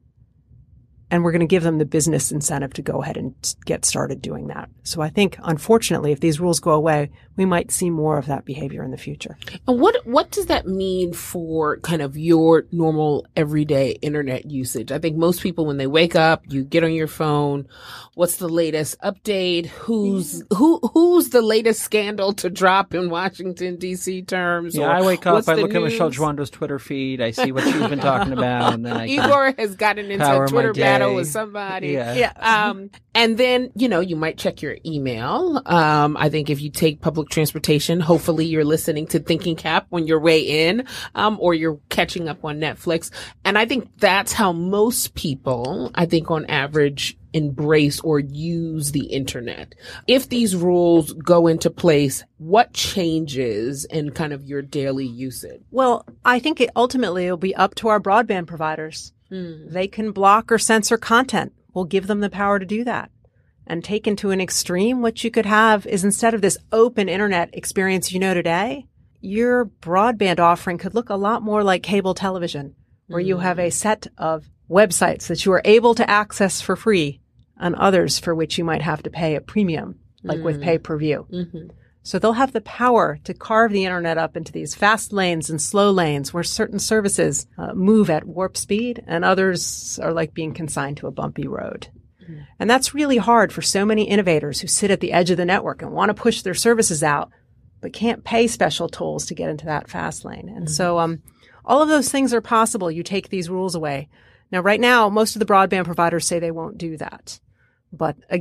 and we're going to give them the business incentive to go ahead and get started doing that. So I think, unfortunately, if these rules go away, we might see more of that behavior in the future. And what what does that mean for kind of your normal everyday internet usage? I think most people, when they wake up, you get on your phone. What's the latest update? Who's who? Who's the latest scandal to drop in Washington D C terms? Yeah, or I wake up, I look news? at Michelle Joando's Twitter feed, I see what she's been talking about, and then I Igor has gotten into a Twitter battle with somebody. Yeah. yeah. Um, and then, you know, you might check your email. Um, I think if you take public transportation, hopefully you're listening to Thinking Cap on your way in, um, or you're catching up on Netflix. And I think that's how most people, I think on average, embrace or use the internet. If these rules go into place, what changes in kind of your daily usage? Well, I think it ultimately will be up to our broadband providers. Mm. They can block or censor content. We'll give them the power to do that. And taken to an extreme, what you could have is instead of this open internet experience you know today, your broadband offering could look a lot more like cable television, where mm. you have a set of websites that you are able to access for free and others for which you might have to pay a premium, like mm. with pay-per-view. Mm-hmm. So they'll have the power to carve the internet up into these fast lanes and slow lanes where certain services uh, move at warp speed and others are like being consigned to a bumpy road. Mm. And that's really hard for so many innovators who sit at the edge of the network and want to push their services out, but can't pay special tolls to get into that fast lane. And mm-hmm. so um, all of those things are possible. You take these rules away. Now, right now, most of the broadband providers say they won't do that. But again,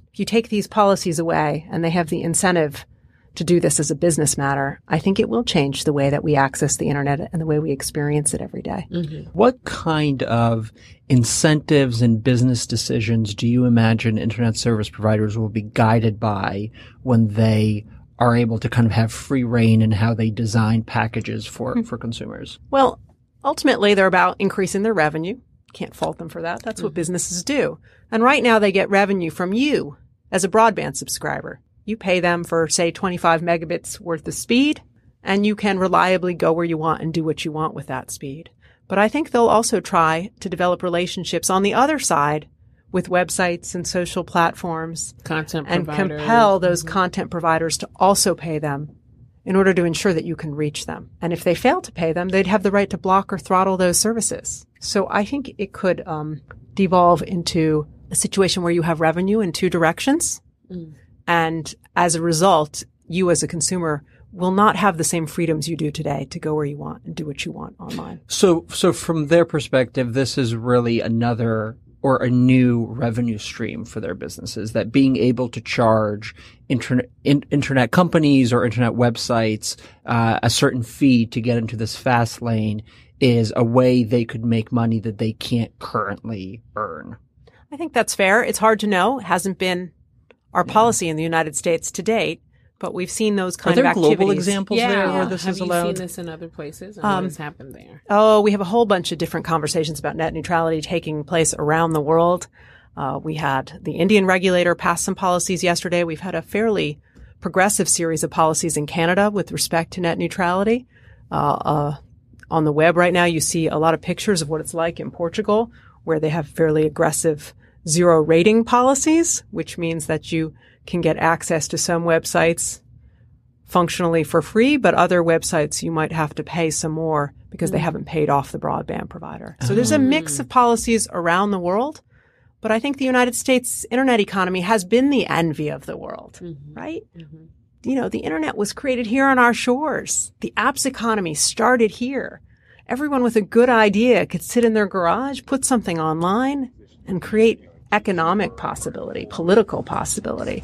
if you take these policies away and they have the incentive to do this as a business matter, I think it will change the way that we access the internet and the way we experience it every day. Mm-hmm. What kind of incentives and business decisions do you imagine internet service providers will be guided by when they are able to kind of have free reign in how they design packages for, mm-hmm. for consumers? Well, ultimately, they're about increasing their revenue. Can't fault them for that. That's mm-hmm. what businesses do. And right now, they get revenue from you as a broadband subscriber. You pay them for, say, twenty-five megabits worth of speed, and you can reliably go where you want and do what you want with that speed. But I think they'll also try to develop relationships on the other side with websites and social platforms content and providers. compel those mm-hmm. content providers to also pay them in order to ensure that you can reach them. And if they fail to pay them, they'd have the right to block or throttle those services. So I think it could um, devolve into a situation where you have revenue in two directions. Mm. And as a result, you as a consumer will not have the same freedoms you do today to go where you want and do what you want online. So, so from their perspective, this is really another or a new revenue stream for their businesses, that being able to charge internet, in, internet companies or internet websites uh, a certain fee to get into this fast lane is a way they could make money that they can't currently earn. I think that's fair. It's hard to know. It hasn't been our yeah. policy in the United States to date, but we've seen those kind of activities. Are there global examples yeah. there where yeah. this Have is you allowed? Have you seen this in other places? And Um, what has happened there? Oh, we have a whole bunch of different conversations about net neutrality taking place around the world. Uh, we had the Indian regulator pass some policies yesterday. We've had a fairly progressive series of policies in Canada with respect to net neutrality. Uh, uh, on the web right now, you see a lot of pictures of what it's like in Portugal, where they have fairly aggressive zero rating policies, which means that you can get access to some websites functionally for free, but other websites you might have to pay some more because mm. they haven't paid off the broadband provider. So oh. there's a mix of policies around the world, but I think the United States internet economy has been the envy of the world, mm-hmm. right? Mm-hmm. You know, the internet was created here on our shores. The apps economy started here. Everyone with a good idea could sit in their garage, put something online, and create economic possibility, political possibility.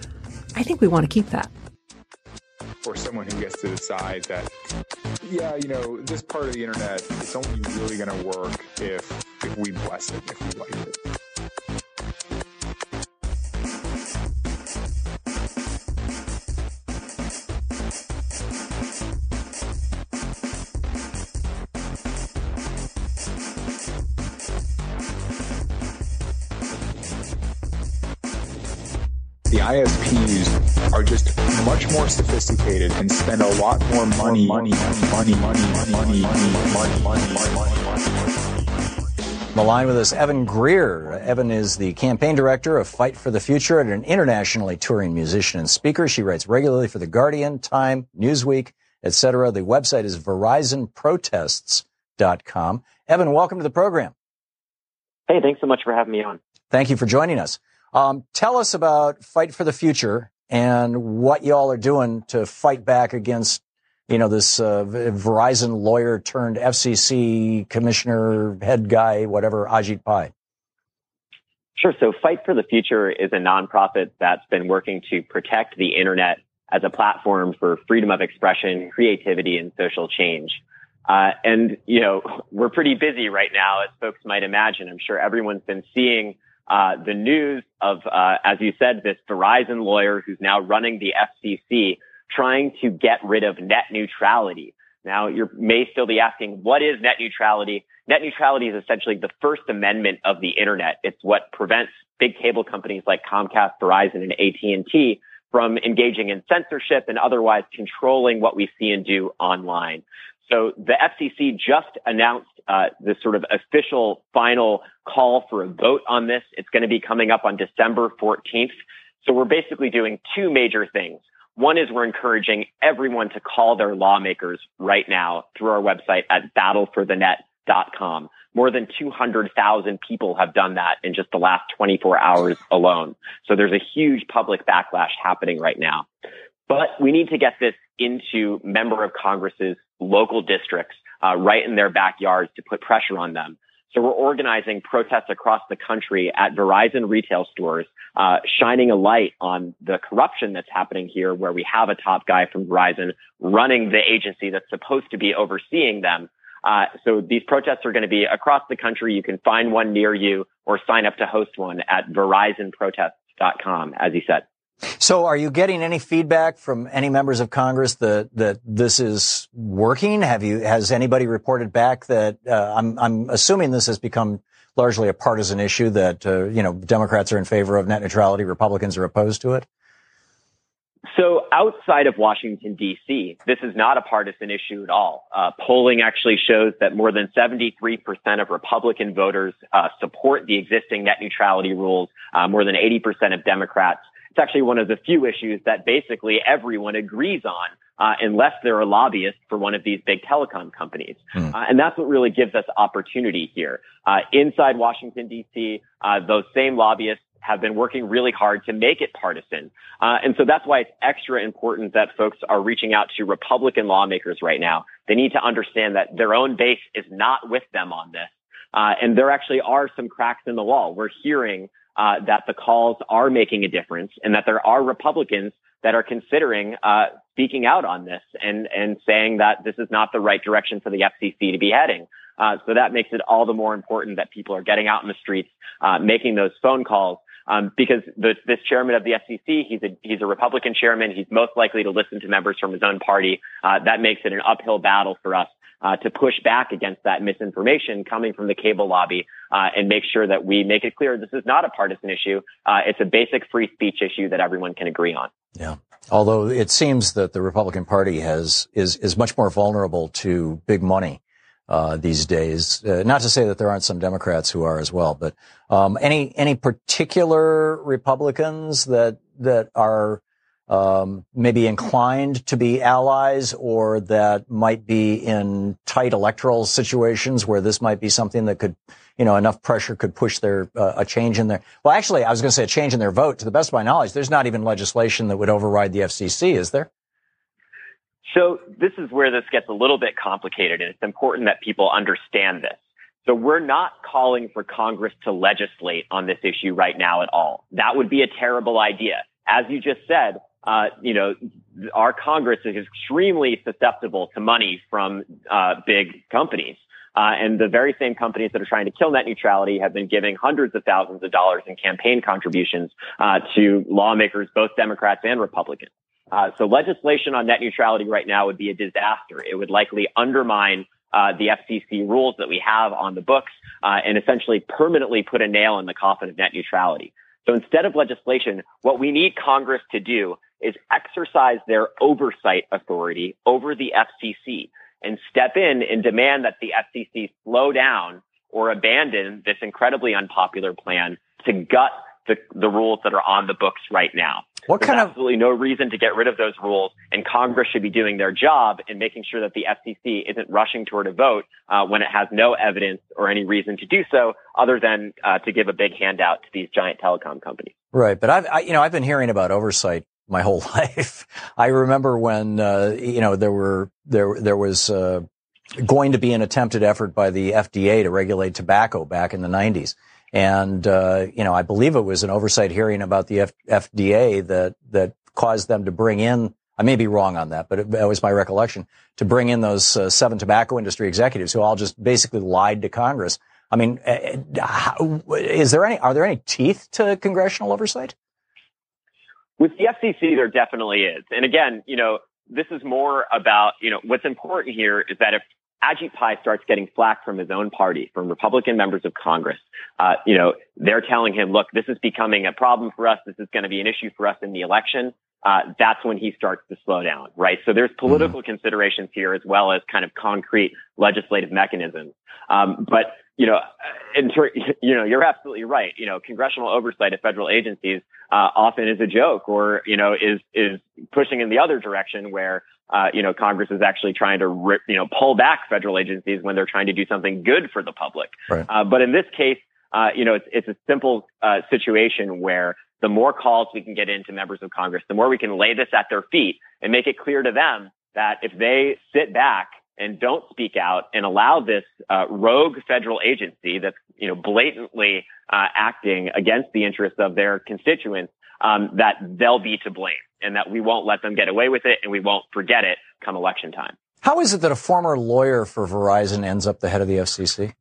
I think we want to keep that. For someone who gets to decide that, yeah, you know, this part of the internet, it's only really going to work if, if we bless it, if we like it. The I S Ps are just much more sophisticated and spend a lot more money, money, money, money, money, money, money, money, money, money, money. On the line with us, Evan Greer. Evan is the campaign director of Fight for the Future and an internationally touring musician and speaker. She writes regularly for The Guardian, Time, Newsweek, et cetera. The website is verizon protests dot com. Evan, welcome to the program. Hey, thanks so much for having me on. Thank you for joining us. Um, tell us about Fight for the Future and what y'all are doing to fight back against, you know, this uh, Verizon lawyer turned F C C commissioner, head guy, whatever, Ajit Pai. Sure. So Fight for the Future is a nonprofit that's been working to protect the internet as a platform for freedom of expression, creativity, and social change. Uh, and, you know, we're pretty busy right now, as folks might imagine. I'm sure everyone's been seeing Uh, the news of, uh, as you said, this Verizon lawyer who's now running the F C C trying to get rid of net neutrality. Now, you may still be asking, what is net neutrality? Net neutrality is essentially the First Amendment of the internet. It's what prevents big cable companies like Comcast, Verizon, and A T and T from engaging in censorship and otherwise controlling what we see and do online. So the F C C just announced uh, this sort of official final call for a vote on this. It's going to be coming up on December fourteenth. So we're basically doing two major things. One is we're encouraging everyone to call their lawmakers right now through our website at battle for the net dot com. More than two hundred thousand people have done that in just the last twenty-four hours alone. So there's a huge public backlash happening right now. But we need to get this into member of Congress's local districts, uh, right in their backyards to put pressure on them. So we're organizing protests across the country at Verizon retail stores, uh, shining a light on the corruption that's happening here, where we have a top guy from Verizon running the agency that's supposed to be overseeing them. Uh, so these protests are going to be across the country. You can find one near you or sign up to host one at verizon protests dot com, as he said. So are you getting any feedback from any members of Congress that, that this is working? Have you, has anybody reported back that, uh, I'm, I'm assuming this has become largely a partisan issue that, uh, you know, Democrats are in favor of net neutrality, Republicans are opposed to it? So outside of Washington, D C, this is not a partisan issue at all. Uh, polling actually shows that more than seventy-three percent of Republican voters uh, support the existing net neutrality rules, uh, more than eighty percent of Democrats. It's actually one of the few issues that basically everyone agrees on, uh, unless they're a lobbyist for one of these big telecom companies. Mm. Uh, and that's what really gives us opportunity here. Uh, inside Washington, D C, uh, those same lobbyists have been working really hard to make it partisan. Uh, and so that's why it's extra important that folks are reaching out to Republican lawmakers right now. They need to understand that their own base is not with them on this. Uh, and there actually are some cracks in the wall. We're hearing Uh, that the calls are making a difference and that there are Republicans that are considering uh, speaking out on this and, and saying that this is not the right direction for the F C C to be heading. Uh, so that makes it all the more important that people are getting out in the streets, uh, making those phone calls. Um, because the, this chairman of the F C C, he's a, he's a Republican chairman. He's most likely to listen to members from his own party. Uh, that makes it an uphill battle for us. Uh, to push back against that misinformation coming from the cable lobby, uh, and make sure that we make it clear this is not a partisan issue. Uh, it's a basic free speech issue that everyone can agree on. Yeah. Although it seems that the Republican Party has, is, is much more vulnerable to big money, uh, these days. Uh, not to say that there aren't some Democrats who are as well, but, um, any, any particular Republicans that, that are, Um, maybe inclined to be allies or that might be in tight electoral situations where this might be something that could, you know, enough pressure could push their, uh, a change in their, well, actually, I was going to say a change in their vote. To the best of my knowledge, there's not even legislation that would override the F C C, is there? So this is where this gets a little bit complicated, and it's important that people understand this. So we're not calling for Congress to legislate on this issue right now at all. That would be a terrible idea. As you just said, Uh, you know, our Congress is extremely susceptible to money from uh, big companies. Uh, and the very same companies that are trying to kill net neutrality have been giving hundreds of thousands of dollars in campaign contributions uh, to lawmakers, both Democrats and Republicans. Uh, so legislation on net neutrality right now would be a disaster. It would likely undermine uh, the F C C rules that we have on the books uh, and essentially permanently put a nail in the coffin of net neutrality. So instead of legislation, what we need Congress to do is exercise their oversight authority over the F C C and step in and demand that the F C C slow down or abandon this incredibly unpopular plan to gut the, the rules that are on the books right now. What There's kind of absolutely no reason to get rid of those rules, and Congress should be doing their job in making sure that the F C C isn't rushing toward a vote uh, when it has no evidence or any reason to do so other than uh, to give a big handout to these giant telecom companies. Right, but I've I, you know I've been hearing about oversight my whole life. I remember when uh, you know there were there there was uh, going to be an attempted effort by the F D A to regulate tobacco back in the nineties. And, uh, you know, I believe it was an oversight hearing about the F- FDA that, that caused them to bring in, I may be wrong on that, but it, it was my recollection, to bring in those uh, seven tobacco industry executives who all just basically lied to Congress. I mean, uh, how, is there any, are there any teeth to congressional oversight? With the F C C, there definitely is. And again, you know, this is more about, you know, what's important here is that if Ajit Pai starts getting flack from his own party, from Republican members of Congress, uh, you know, they're telling him, look, this is becoming a problem for us. This is going to be an issue for us in the election. Uh, that's when he starts to slow down, right? So there's political mm-hmm. considerations here as well as kind of concrete legislative mechanisms. Um, but, you know, in ter- you know, you're absolutely right. You know, congressional oversight of federal agencies uh, often is a joke or, you know, is, is pushing in the other direction where Uh, you know, Congress is actually trying to, rip, you know, pull back federal agencies when they're trying to do something good for the public. Right. Uh, but in this case, uh, you know, it's, it's a simple uh, situation where the more calls we can get into members of Congress, the more we can lay this at their feet and make it clear to them that if they sit back and don't speak out and allow this uh, rogue federal agency that's, you know, blatantly uh, acting against the interests of their constituents, um, that they'll be to blame and that we won't let them get away with it and we won't forget it come election time. How is it that a former lawyer for Verizon ends up the head of the F C C?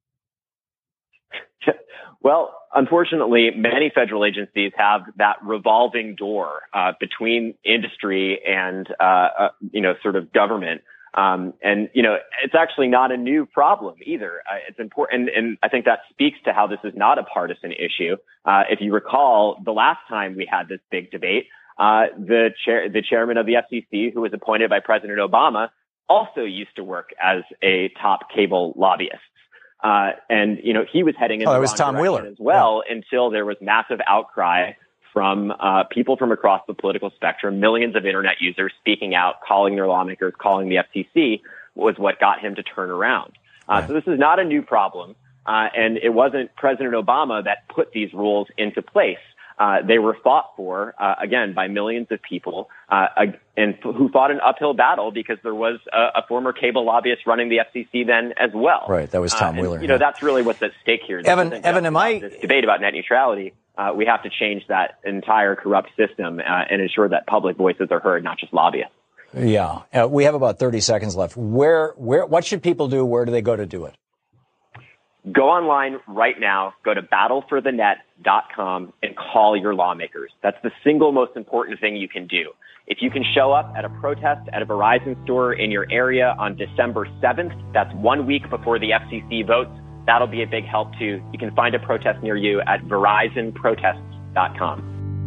Well, unfortunately, many federal agencies have that revolving door uh, between industry and, uh, uh, you know, sort of government. Um, and, you know, it's actually not a new problem either. Uh, it's important. And, and I think that speaks to how this is not a partisan issue. Uh, if you recall, the last time we had this big debate, uh, the chair, the chairman of the F C C, who was appointed by President Obama, also used to work as a top cable lobbyist. Uh, and, you know, he was heading in oh, the it was wrong Tom direction Wheeler. as well Yeah. until there was massive outcry from uh, people from across the political spectrum, millions of internet users speaking out, calling their lawmakers, calling the F C C was what got him to turn around. Uh, right. So this is not a new problem. Uh, and it wasn't President Obama that put these rules into place. Uh, they were fought for, uh, again, by millions of people, uh, and f- who fought an uphill battle because there was a, a former cable lobbyist running the F C C then as well. Right, that was Tom uh, Wheeler. And, you know, yeah. that's really what's at stake here. Evan, Evan, am I... This debate about net neutrality, uh, we have to change that entire corrupt system uh, and ensure that public voices are heard, not just lobbyists. Yeah, uh, we have about thirty seconds left. Where, where, what should people do? Where do they go to do it? Go online right now, go to battle for the net dot com and call your lawmakers. That's the single most important thing you can do. If you can show up at a protest at a Verizon store in your area on December seventh, that's one week before the F C C votes, that'll be a big help too. You can find a protest near you at verizon protests dot com.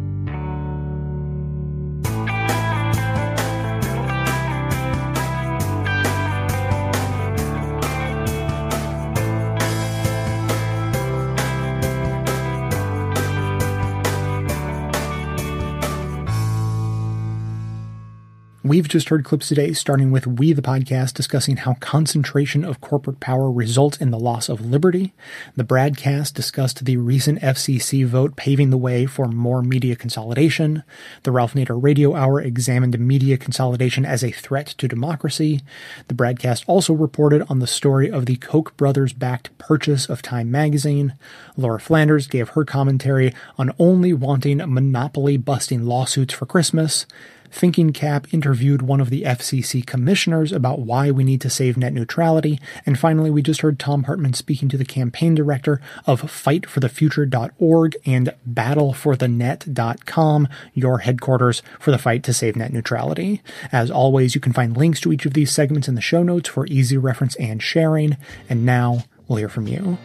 We've just heard clips today, starting with We the Podcast, discussing how concentration of corporate power results in the loss of liberty. The Bradcast discussed the recent F C C vote paving the way for more media consolidation. The Ralph Nader Radio Hour examined media consolidation as a threat to democracy. The Bradcast also reported on the story of the Koch brothers-backed purchase of Time magazine. Laura Flanders gave her commentary on only wanting monopoly-busting lawsuits for Christmas. Thinking Cap interviewed one of the F C C commissioners about why we need to save net neutrality. And finally, we just heard Thom Hartmann speaking to the campaign director of fight for the future dot org and battle for the net dot com, your headquarters for the fight to save net neutrality. As always, you can find links to each of these segments in the show notes for easy reference and sharing. And now we'll hear from you.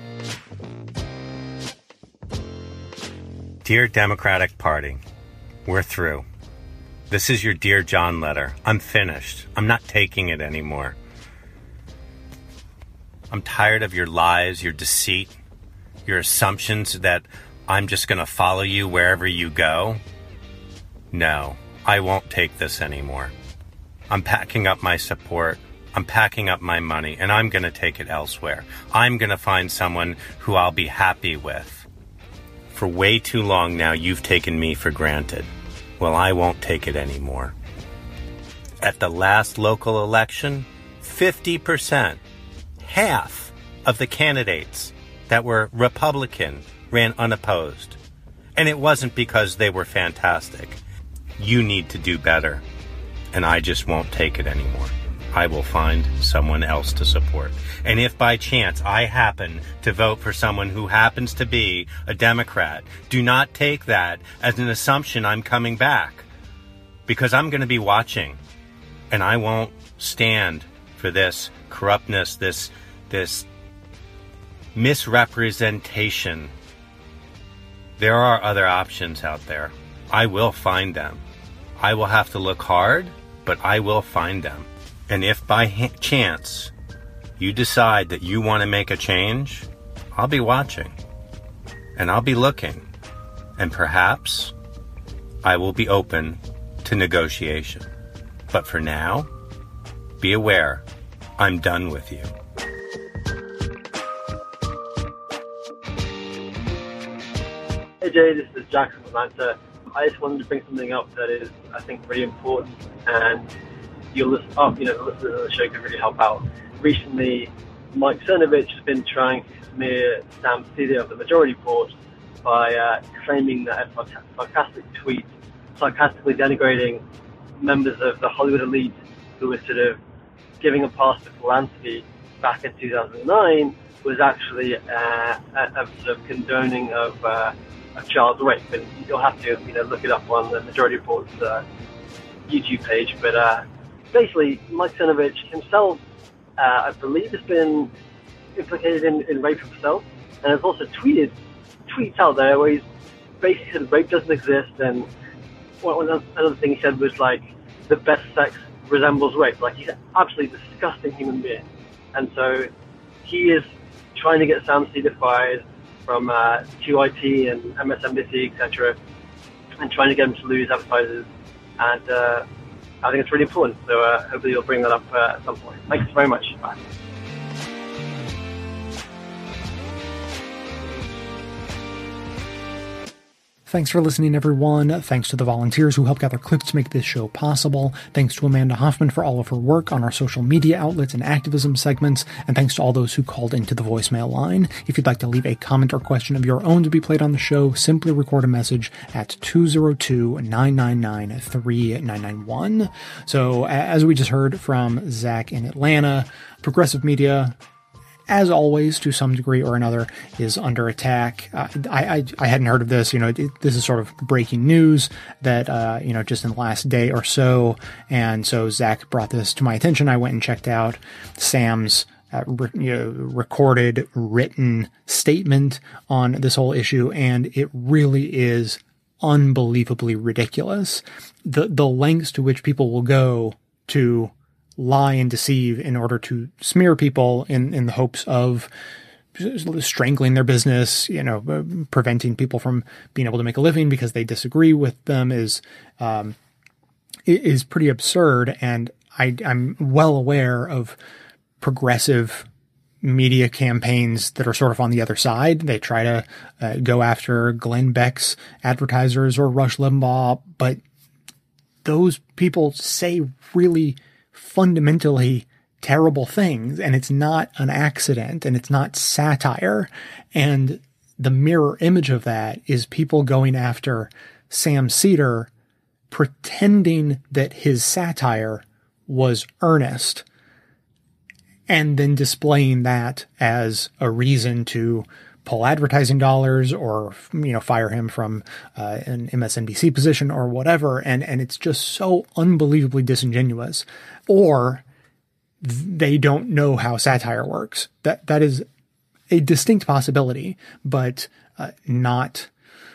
Dear Democratic Party, we're through. This is your Dear John letter. I'm finished. I'm not taking it anymore. I'm tired of your lies, your deceit, your assumptions that I'm just going to follow you wherever you go. No, I won't take this anymore. I'm packing up my support. I'm packing up my money, and I'm going to take it elsewhere. I'm going to find someone who I'll be happy with. For way too long now, you've taken me for granted. Well, I won't take it anymore. At the last local election, fifty percent, half of the candidates that were Republican ran unopposed. And it wasn't because they were fantastic. You need to do better. And I just won't take it anymore. I will find someone else to support. And if by chance I happen to vote for someone who happens to be a Democrat, do not take that as an assumption I'm coming back. Because I'm going to be watching. And I won't stand for this corruptness, this, this misrepresentation. There are other options out there. I will find them. I will have to look hard, but I will find them. And if by ha- chance you decide that you want to make a change, I'll be watching. And I'll be looking. And perhaps I will be open to negotiation. But for now, be aware, I'm done with you. Hey Jay, this is Jackson from Atlanta. I just wanted to bring something up that is, I think, really important, and you'll listen, oh, you know, the listeners of the show can really help out. recently Mike Cernovich has been trying to smear Sam Seder of the Majority Report by uh, claiming that a sarcastic tweet, sarcastically denigrating members of the Hollywood elite who were sort of giving a pass to Polanski back in two thousand nine was actually uh, a, a sort of condoning of uh, a child rape. And you'll have to, you know, look it up on the Majority Report's uh, YouTube page. But uh, basically, Mike Cernovich himself, uh, I believe, has been implicated in, in rape himself, and has also tweeted tweets out there where he's basically said rape doesn't exist. And one, another thing he said was like, the best sex resembles rape. Like, he's an absolutely disgusting human being. And so he is trying to get Sam Seder fired from uh, Q I T and M S N B C, et cetera, and trying to get him to lose advertisers. And uh, I think it's really important. So uh, hopefully you'll bring that up uh, at some point. Thanks very much. Bye. Thanks for listening, everyone. Thanks to the volunteers who helped gather clips to make this show possible. Thanks to Amanda Hoffman for all of her work on our social media outlets and activism segments. And thanks to all those who called into the voicemail line. If you'd like to leave a comment or question of your own to be played on the show, simply record a message at two oh two, nine nine nine, three nine nine one. So as we just heard from Zach in Atlanta, progressive media, as always, to some degree or another, is under attack. Uh, I, I I hadn't heard of this. You know, it, this is sort of breaking news that, uh, you know, just in the last day or so. And so Zach brought this to my attention. I went and checked out Sam's uh, re- you know, recorded, written statement on this whole issue, and it really is unbelievably ridiculous. The the lengths to which people will go to lie and deceive in order to smear people in, in the hopes of strangling their business, you know, preventing people from being able to make a living because they disagree with them is, um, is pretty absurd. And I, I'm well aware of progressive media campaigns that are sort of on the other side. They try to uh, go after Glenn Beck's advertisers or Rush Limbaugh, but those people say really fundamentally terrible things, and it's not an accident, and it's not satire. And the mirror image of that is people going after Sam Seder, pretending that his satire was earnest, and then displaying that as a reason to pull advertising dollars or, you know, fire him from uh, an M S N B C position or whatever. And, and it's just so unbelievably disingenuous. Or they don't know how satire works. That, that is a distinct possibility, but uh, not,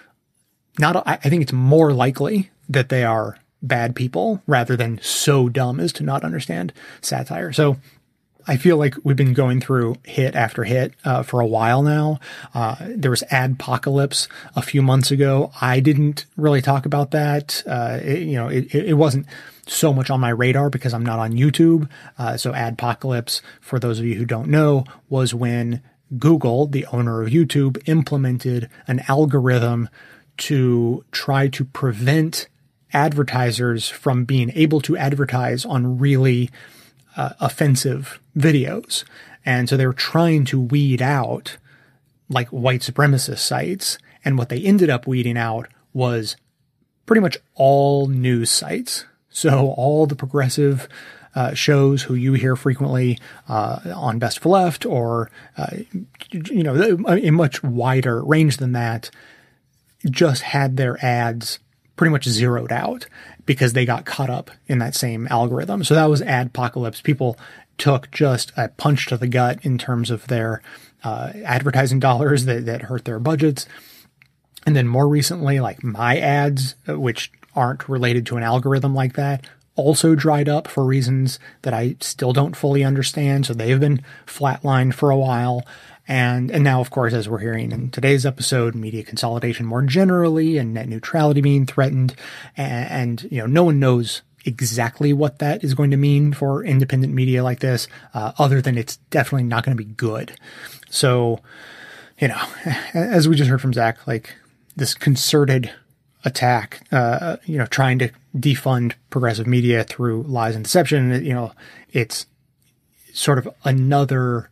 not, I think it's more likely that they are bad people rather than so dumb as to not understand satire. So I feel like we've been going through hit after hit uh, for a while now. Uh, there was Adpocalypse a few months ago. I didn't really talk about that. Uh, it, you know, it, it wasn't so much on my radar because I'm not on YouTube. Uh, so Adpocalypse, for those of you who don't know, was when Google, the owner of YouTube, implemented an algorithm to try to prevent advertisers from being able to advertise on really Uh, offensive videos. And so they were trying to weed out like white supremacist sites. And what they ended up weeding out was pretty much all news sites. So all the progressive uh, shows who you hear frequently uh, on Best of Left or, uh, you know, a much wider range than that, just had their ads pretty much zeroed out because they got caught up in that same algorithm. So that was Adpocalypse. People took just a punch to the gut in terms of their uh, advertising dollars that, that hurt their budgets. And then more recently, like my ads, which aren't related to an algorithm like that, also dried up for reasons that I still don't fully understand. So they've been flatlined for a while. And, and now, of course, as we're hearing in today's episode, media consolidation more generally and net neutrality being threatened. And, and you know, no one knows exactly what that is going to mean for independent media like this, uh, other than it's definitely not going to be good. So, you know, as we just heard from Zach, like this concerted attack, uh, you know, trying to defund progressive media through lies and deception, you know, it's sort of another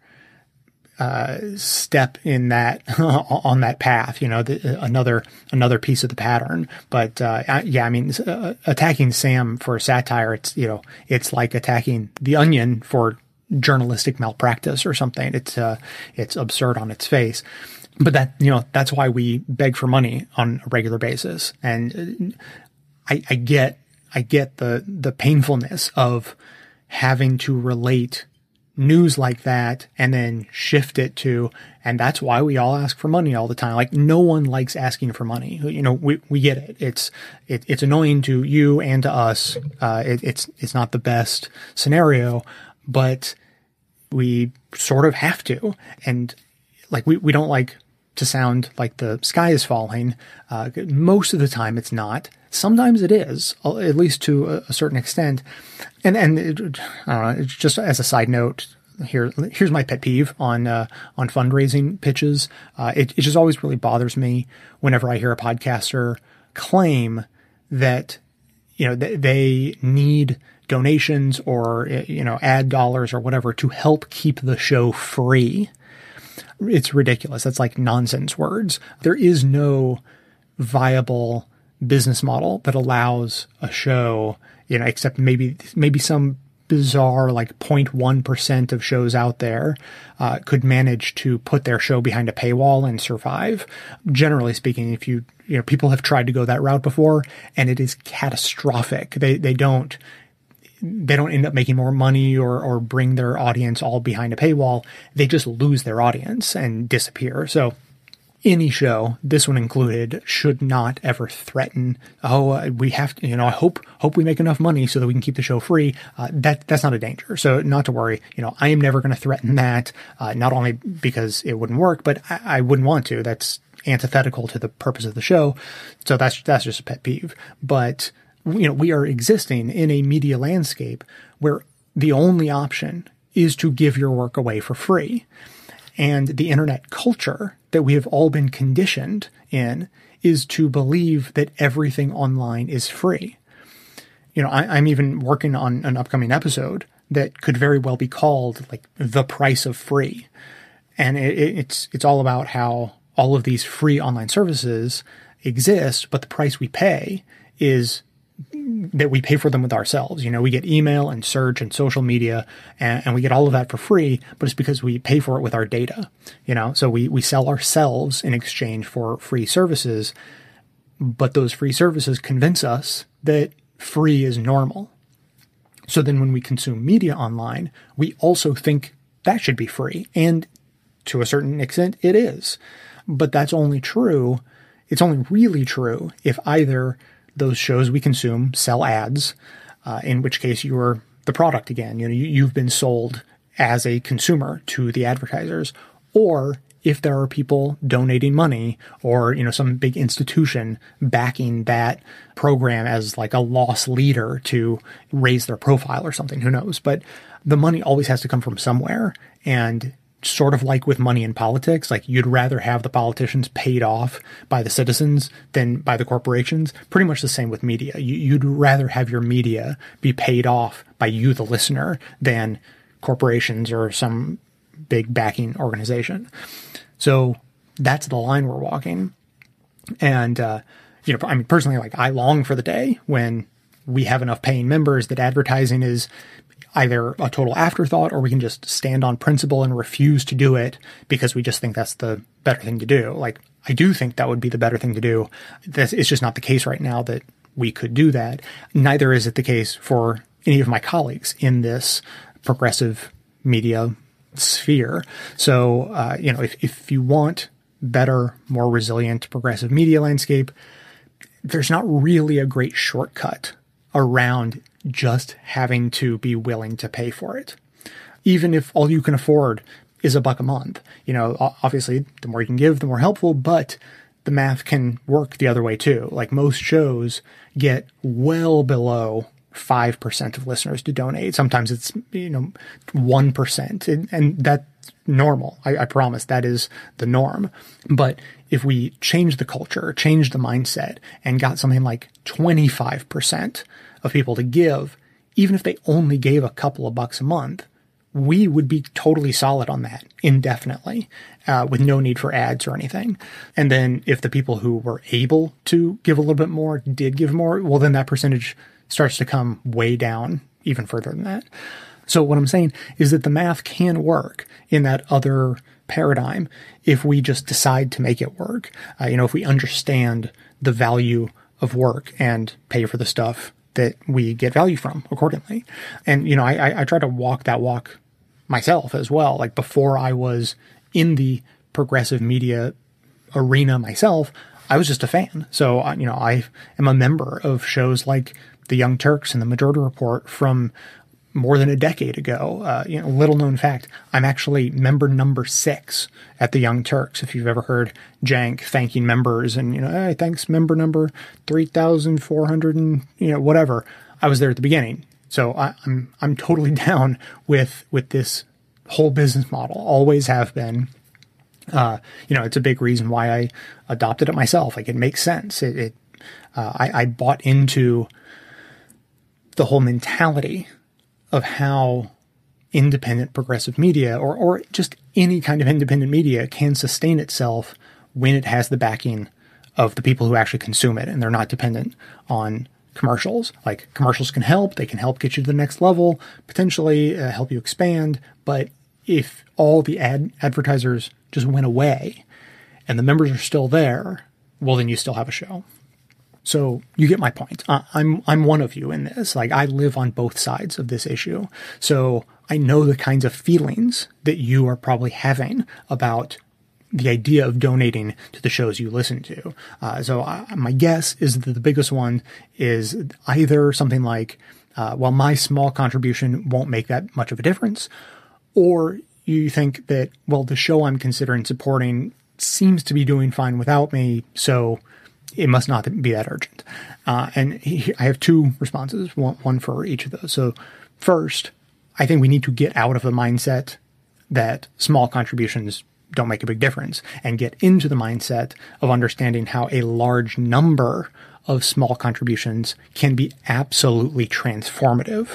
uh, step in that on that path, you know, the, another another piece of the pattern. But uh, I, yeah, I mean, uh, attacking Sam for satire, it's you know, it's like attacking The Onion for journalistic malpractice or something. It's uh, it's absurd on its face. But that you know, that's why we beg for money on a regular basis, and I, I get I get the the painfulness of having to relate news like that and then shift it to, and that's why we all ask for money all the time. Like, no one likes asking for money. You know, we, we get it. It's, it, it's annoying to you and to us. Uh, it, it's, it's not the best scenario, but we sort of have to. And like, we, we don't like to sound like the sky is falling. Uh, most of the time it's not. Sometimes it is, at least to a, a certain extent. And, and it, I don't know, just as a side note, here, here's my pet peeve on, uh, on fundraising pitches. Uh, it, it just always really bothers me whenever I hear a podcaster claim that, you know, th- they need donations or, you know, ad dollars or whatever to help keep the show free. It's ridiculous. That's like nonsense words. There is no viable business model that allows a show, you know, except maybe, maybe some bizarre, like zero point one percent of shows out there, uh, could manage to put their show behind a paywall and survive. Generally speaking, if you, you know, people have tried to go that route before and it is catastrophic. They, they don't, they don't end up making more money or, or bring their audience all behind a paywall. They just lose their audience and disappear. So any show, this one included, should not ever threaten, oh, uh, we have to, you know, I hope, hope we make enough money so that we can keep the show free. Uh, that, that's not a danger. So not to worry, you know, I am never going to threaten that, uh, not only because it wouldn't work, but I, I wouldn't want to. That's antithetical to the purpose of the show. So that's, that's just a pet peeve. But, you know, we are existing in a media landscape where the only option is to give your work away for free. And the internet culture that we have all been conditioned in is to believe that everything online is free. You know, I, I'm even working on an upcoming episode that could very well be called like The Price of Free. And it, it's, it's all about how all of these free online services exist, but the price we pay is that we pay for them with ourselves. You know, we get email and search and social media and, and we get all of that for free, but it's because we pay for it with our data, you know, so we, we sell ourselves in exchange for free services, but those free services convince us that free is normal. So then when we consume media online, we also think that should be free. And to a certain extent it is, but that's only true. It's only really true if either those shows we consume sell ads, uh, in which case you're the product again. You know, you, you've been sold as a consumer to the advertisers, or if there are people donating money or, you know, some big institution backing that program as like a loss leader to raise their profile or something, who knows? But the money always has to come from somewhere. And sort of like with money in politics, like you'd rather have the politicians paid off by the citizens than by the corporations. Pretty much the same with media. You, you'd rather have your media be paid off by you, the listener, than corporations or some big backing organization. So that's the line we're walking. And, uh, you know, I mean, personally, like I long for the day when we have enough paying members that advertising is either a total afterthought or we can just stand on principle and refuse to do it because we just think that's the better thing to do. Like, I do think that would be the better thing to do. This, it's just not the case right now that we could do that. Neither is it the case for any of my colleagues in this progressive media sphere. So, uh, you know, if, if you want better, more resilient, progressive media landscape, there's not really a great shortcut around just having to be willing to pay for it. Even if all you can afford is a buck a month, you know, obviously the more you can give, the more helpful, but the math can work the other way too. Like most shows get well below five percent of listeners to donate. Sometimes it's, you know, one percent, and, and that's normal. I, I promise that is the norm. But if we change the culture, change the mindset, and got something like twenty-five percent of people to give, even if they only gave a couple of bucks a month, we would be totally solid on that indefinitely, uh, with no need for ads or anything. And then if the people who were able to give a little bit more did give more, well, then that percentage starts to come way down even further than that. So what I'm saying is that the math can work in that other paradigm if we just decide to make it work. Uh, you know, if we understand the value of work and pay for the stuff that we get value from accordingly. And, you know, I, I, I try to walk that walk myself as well. Like before I was in the progressive media arena myself, I was just a fan. So, you know, I am a member of shows like The Young Turks and The Majority Report from more than a decade ago. Uh, you know, little known fact, I'm actually member number six at The Young Turks. If you've ever heard Jank thanking members and, you know, hey, thanks member number three thousand four hundred and, you know, whatever. I was there at the beginning. So I, I'm, I'm totally down with, with this whole business model. Always have been. Uh, you know, it's a big reason why I adopted it myself. Like it makes sense. It, it uh, I, I bought into the whole mentality of how independent progressive media or, or just any kind of independent media can sustain itself when it has the backing of the people who actually consume it and they're not dependent on commercials. Like commercials can help, they can help get you to the next level, potentially uh, help you expand. But if all the ad advertisers just went away and the members are still there, well, then you still have a show. So you get my point. Uh, I'm I'm one of you in this. Like I live on both sides of this issue. So I know the kinds of feelings that you are probably having about the idea of donating to the shows you listen to. Uh, so I, my guess is that the biggest one is either something like, uh, well, my small contribution won't make that much of a difference, or you think that, well, the show I'm considering supporting seems to be doing fine without me, so it must not be that urgent. Uh, and he, I have two responses, one, one for each of those. So first, I think we need to get out of the mindset that small contributions don't make a big difference and get into the mindset of understanding how a large number of small contributions can be absolutely transformative.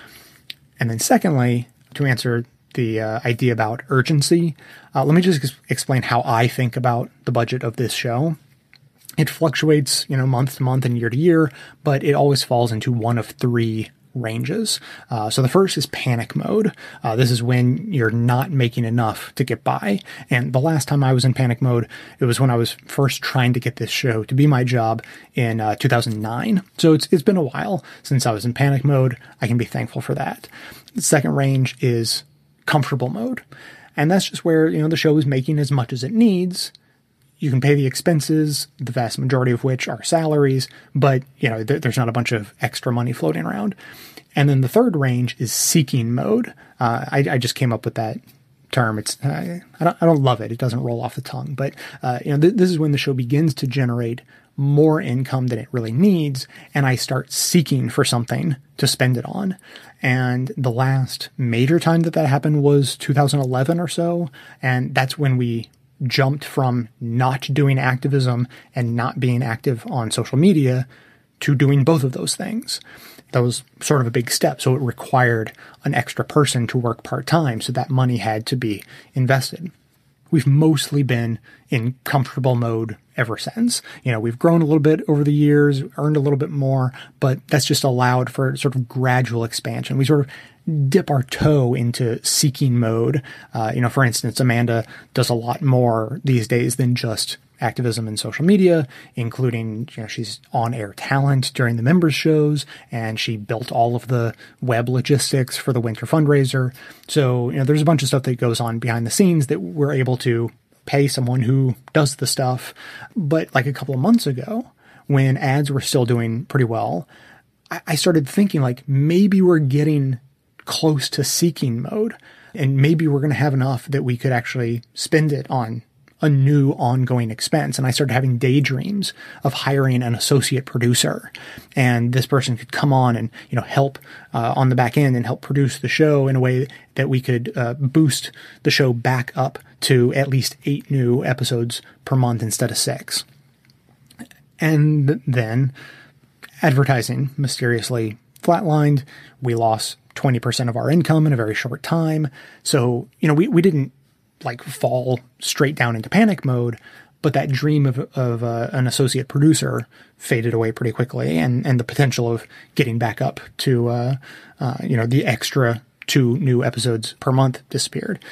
And then secondly, to answer the uh, idea about urgency, uh, let me just ex- explain how I think about the budget of this show. It fluctuates, you know, month to month and year to year, but it always falls into one of three ranges. Uh, so the first is panic mode. Uh, this is when you're not making enough to get by. And the last time I was in panic mode, it was when I was first trying to get this show to be my job in uh, two thousand nine. So it's it's been a while since I was in panic mode. I can be thankful for that. The second range is comfortable mode. And that's just where, you know, the show is making as much as it needs. You can pay the expenses, the vast majority of which are salaries, but, you know, th- there's not a bunch of extra money floating around. And then the third range is seeking mode. Uh, I, I just came up with that term. It's uh, I don't I don't love it. It doesn't roll off the tongue, but uh, you know, th- this is when the show begins to generate more income than it really needs, and I start seeking for something to spend it on. And the last major time that that happened was two thousand eleven or so, and that's when we jumped from not doing activism and not being active on social media to doing both of those things. That was sort of a big step. So it required an extra person to work part-time. So that money had to be invested. We've mostly been in comfortable mode ever since. You know, we've grown a little bit over the years, earned a little bit more, but that's just allowed for sort of gradual expansion. We sort of dip our toe into seeking mode. Uh, you know, for instance, Amanda does a lot more these days than just activism and social media, including, you know, she's on-air talent during the members shows, and she built all of the web logistics for the winter fundraiser. So, you know, there's a bunch of stuff that goes on behind the scenes that we're able to pay someone who does the stuff. But like a couple of months ago, when ads were still doing pretty well, I, I started thinking like maybe we're getting close to seeking mode, and maybe we're going to have enough that we could actually spend it on a new ongoing expense. And I started having daydreams of hiring an associate producer, and this person could come on and, you know, help uh, on the back end and help produce the show in a way that we could uh, boost the show back up to at least eight new episodes per month instead of six. And then advertising mysteriously flatlined. We lost twenty percent of our income in a very short time. So, you know, we, we didn't like fall straight down into panic mode, but that dream of, of uh, an associate producer faded away pretty quickly. And, and the potential of getting back up to, uh, uh, you know, the extra two new episodes per month disappeared.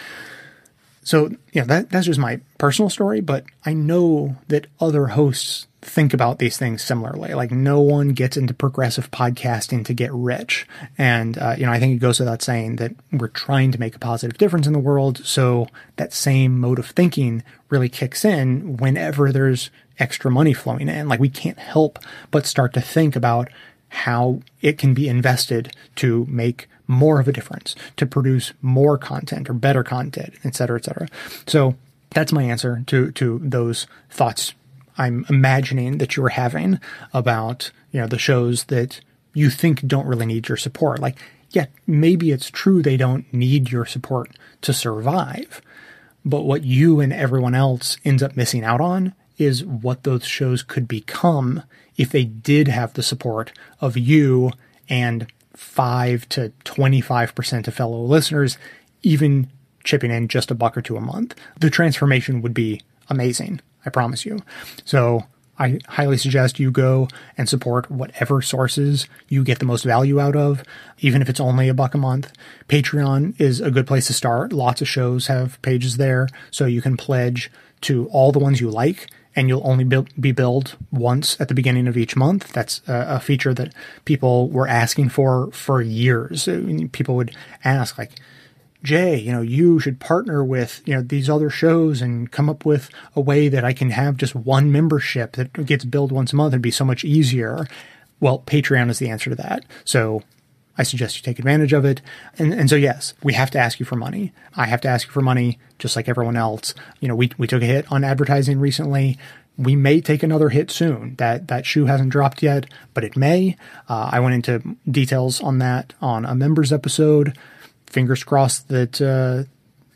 So, you know, that, that's just my personal story, but I know that other hosts think about these things similarly. Like, no one gets into progressive podcasting to get rich. And, uh, you know, I think it goes without saying that we're trying to make a positive difference in the world. So that same mode of thinking really kicks in whenever there's extra money flowing in. Like, we can't help but start to think about how it can be invested to make more of a difference, to produce more content or better content, et cetera, et cetera. So that's my answer to, to those thoughts I'm imagining that you were having about, you know, the shows that you think don't really need your support. Like, yeah, maybe it's true they don't need your support to survive, but what you and everyone else ends up missing out on is what those shows could become if they did have the support of you and five to twenty-five percent of fellow listeners, even chipping in just a buck or two a month. The transformation would be amazing. I promise you. So I highly suggest you go and support whatever sources you get the most value out of, even if it's only a buck a month. Patreon is a good place to start. Lots of shows have pages there, so you can pledge to all the ones you like, and you'll only be billed once at the beginning of each month. That's a feature that people were asking for for years. People would ask, like, Jay, you know, you should partner with, you know, these other shows and come up with a way that I can have just one membership that gets billed once a month. It'd be so much easier. Well, Patreon is the answer to that. So I suggest you take advantage of it. And, and so, yes, we have to ask you for money. I have to ask you for money just like everyone else. You know, we, we took a hit on advertising recently. We may take another hit soon. That, that shoe hasn't dropped yet, but it may. Uh, I went into details on that on a members episode. Fingers crossed that uh,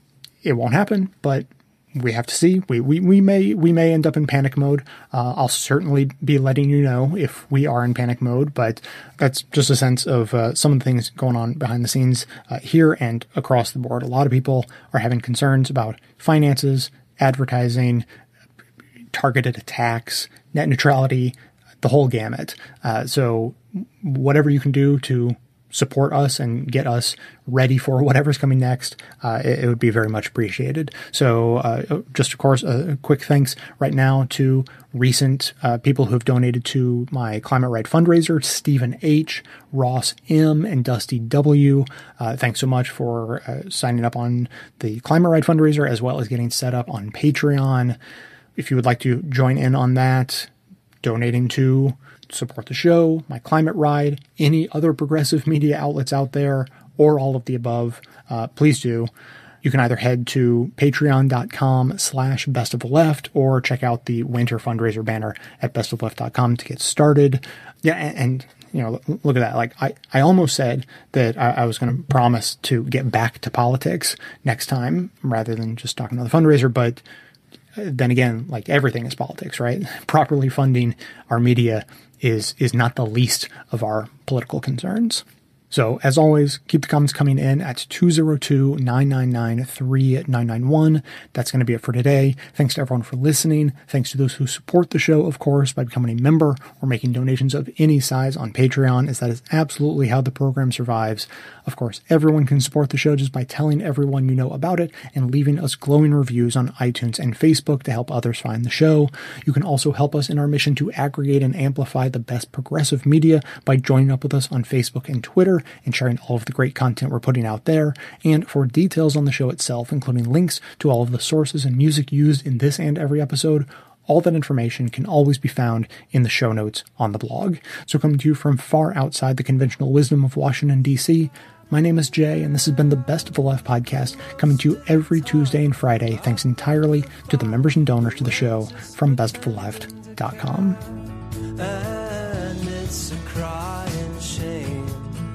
it won't happen, but we have to see. We we we may we may end up in panic mode. Uh, I'll certainly be letting you know if we are in panic mode, but that's just a sense of uh, some of the things going on behind the scenes uh, here and across the board. A lot of people are having concerns about finances, advertising, targeted attacks, net neutrality, the whole gamut. Uh, so whatever you can do to support us and get us ready for whatever's coming next, uh, it, it would be very much appreciated. So uh, just, of course, a quick thanks right now to recent uh, people who have donated to my Climate Right fundraiser: Stephen H., Ross M., and Dusty W. Uh, thanks so much for uh, signing up on the Climate Right fundraiser, as well as getting set up on Patreon. If you would like to join in on that, donating to support the show, my Climate Ride, any other progressive media outlets out there, or all of the above, uh, please do. You can either head to patreon.com slash best of the left or check out the winter fundraiser banner at best of left dot com to get started. Yeah. And, and you know, look at that. Like I, I almost said that I, I was going to promise to get back to politics next time rather than just talking about the fundraiser. But then again, like everything is politics, right? Properly funding our media is is not the least of our political concerns. So, as always, keep the comments coming in at two oh two, nine nine nine, three nine nine one. That's going to be it for today. Thanks to everyone for listening. Thanks to those who support the show, of course, by becoming a member or making donations of any size on Patreon, as that is absolutely how the program survives. Of course, everyone can support the show just by telling everyone you know about it and leaving us glowing reviews on iTunes and Facebook to help others find the show. You can also help us in our mission to aggregate and amplify the best progressive media by joining up with us on Facebook and Twitter and sharing all of the great content we're putting out there. And for details on the show itself, including links to all of the sources and music used in this and every episode, all that information can always be found in the show notes on the blog. So coming to you from far outside the conventional wisdom of Washington, D C, my name is Jay, and this has been the Best of the Left podcast, coming to you every Tuesday and Friday, thanks entirely to the members and donors to the show from best of the left dot com. And it's a crying shame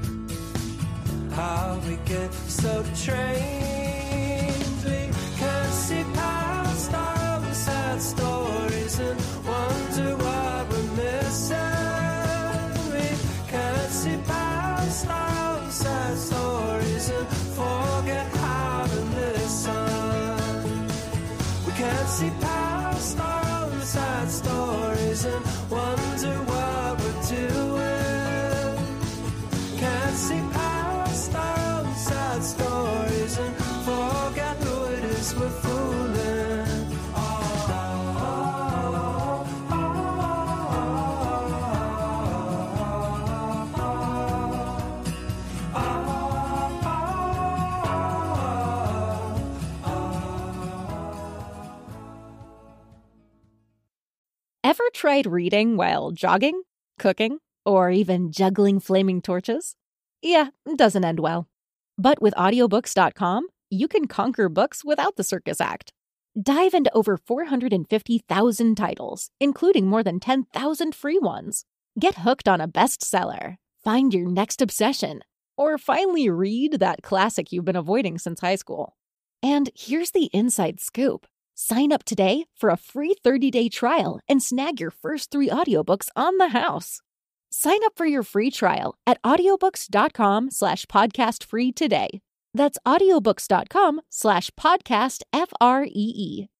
how we get so trained. We can't see past all the sad stories and wonder what we're missing. We can't see past all the sad stories. Can't see past our own sad stories and wonder what we're doing. Can't see past our own sad stories and forget who it is we're fooling. Ever tried reading while jogging, cooking, or even juggling flaming torches? Yeah, it doesn't end well. But with audiobooks dot com, you can conquer books without the circus act. Dive into over four hundred fifty thousand titles, including more than ten thousand free ones. Get hooked on a bestseller, find your next obsession, or finally read that classic you've been avoiding since high school. And here's the inside scoop. Sign up today for a free thirty-day trial and snag your first three audiobooks on the house. Sign up for your free trial at audiobooks dot com slash podcast free today. That's audiobooks dot com slash podcast F R E E.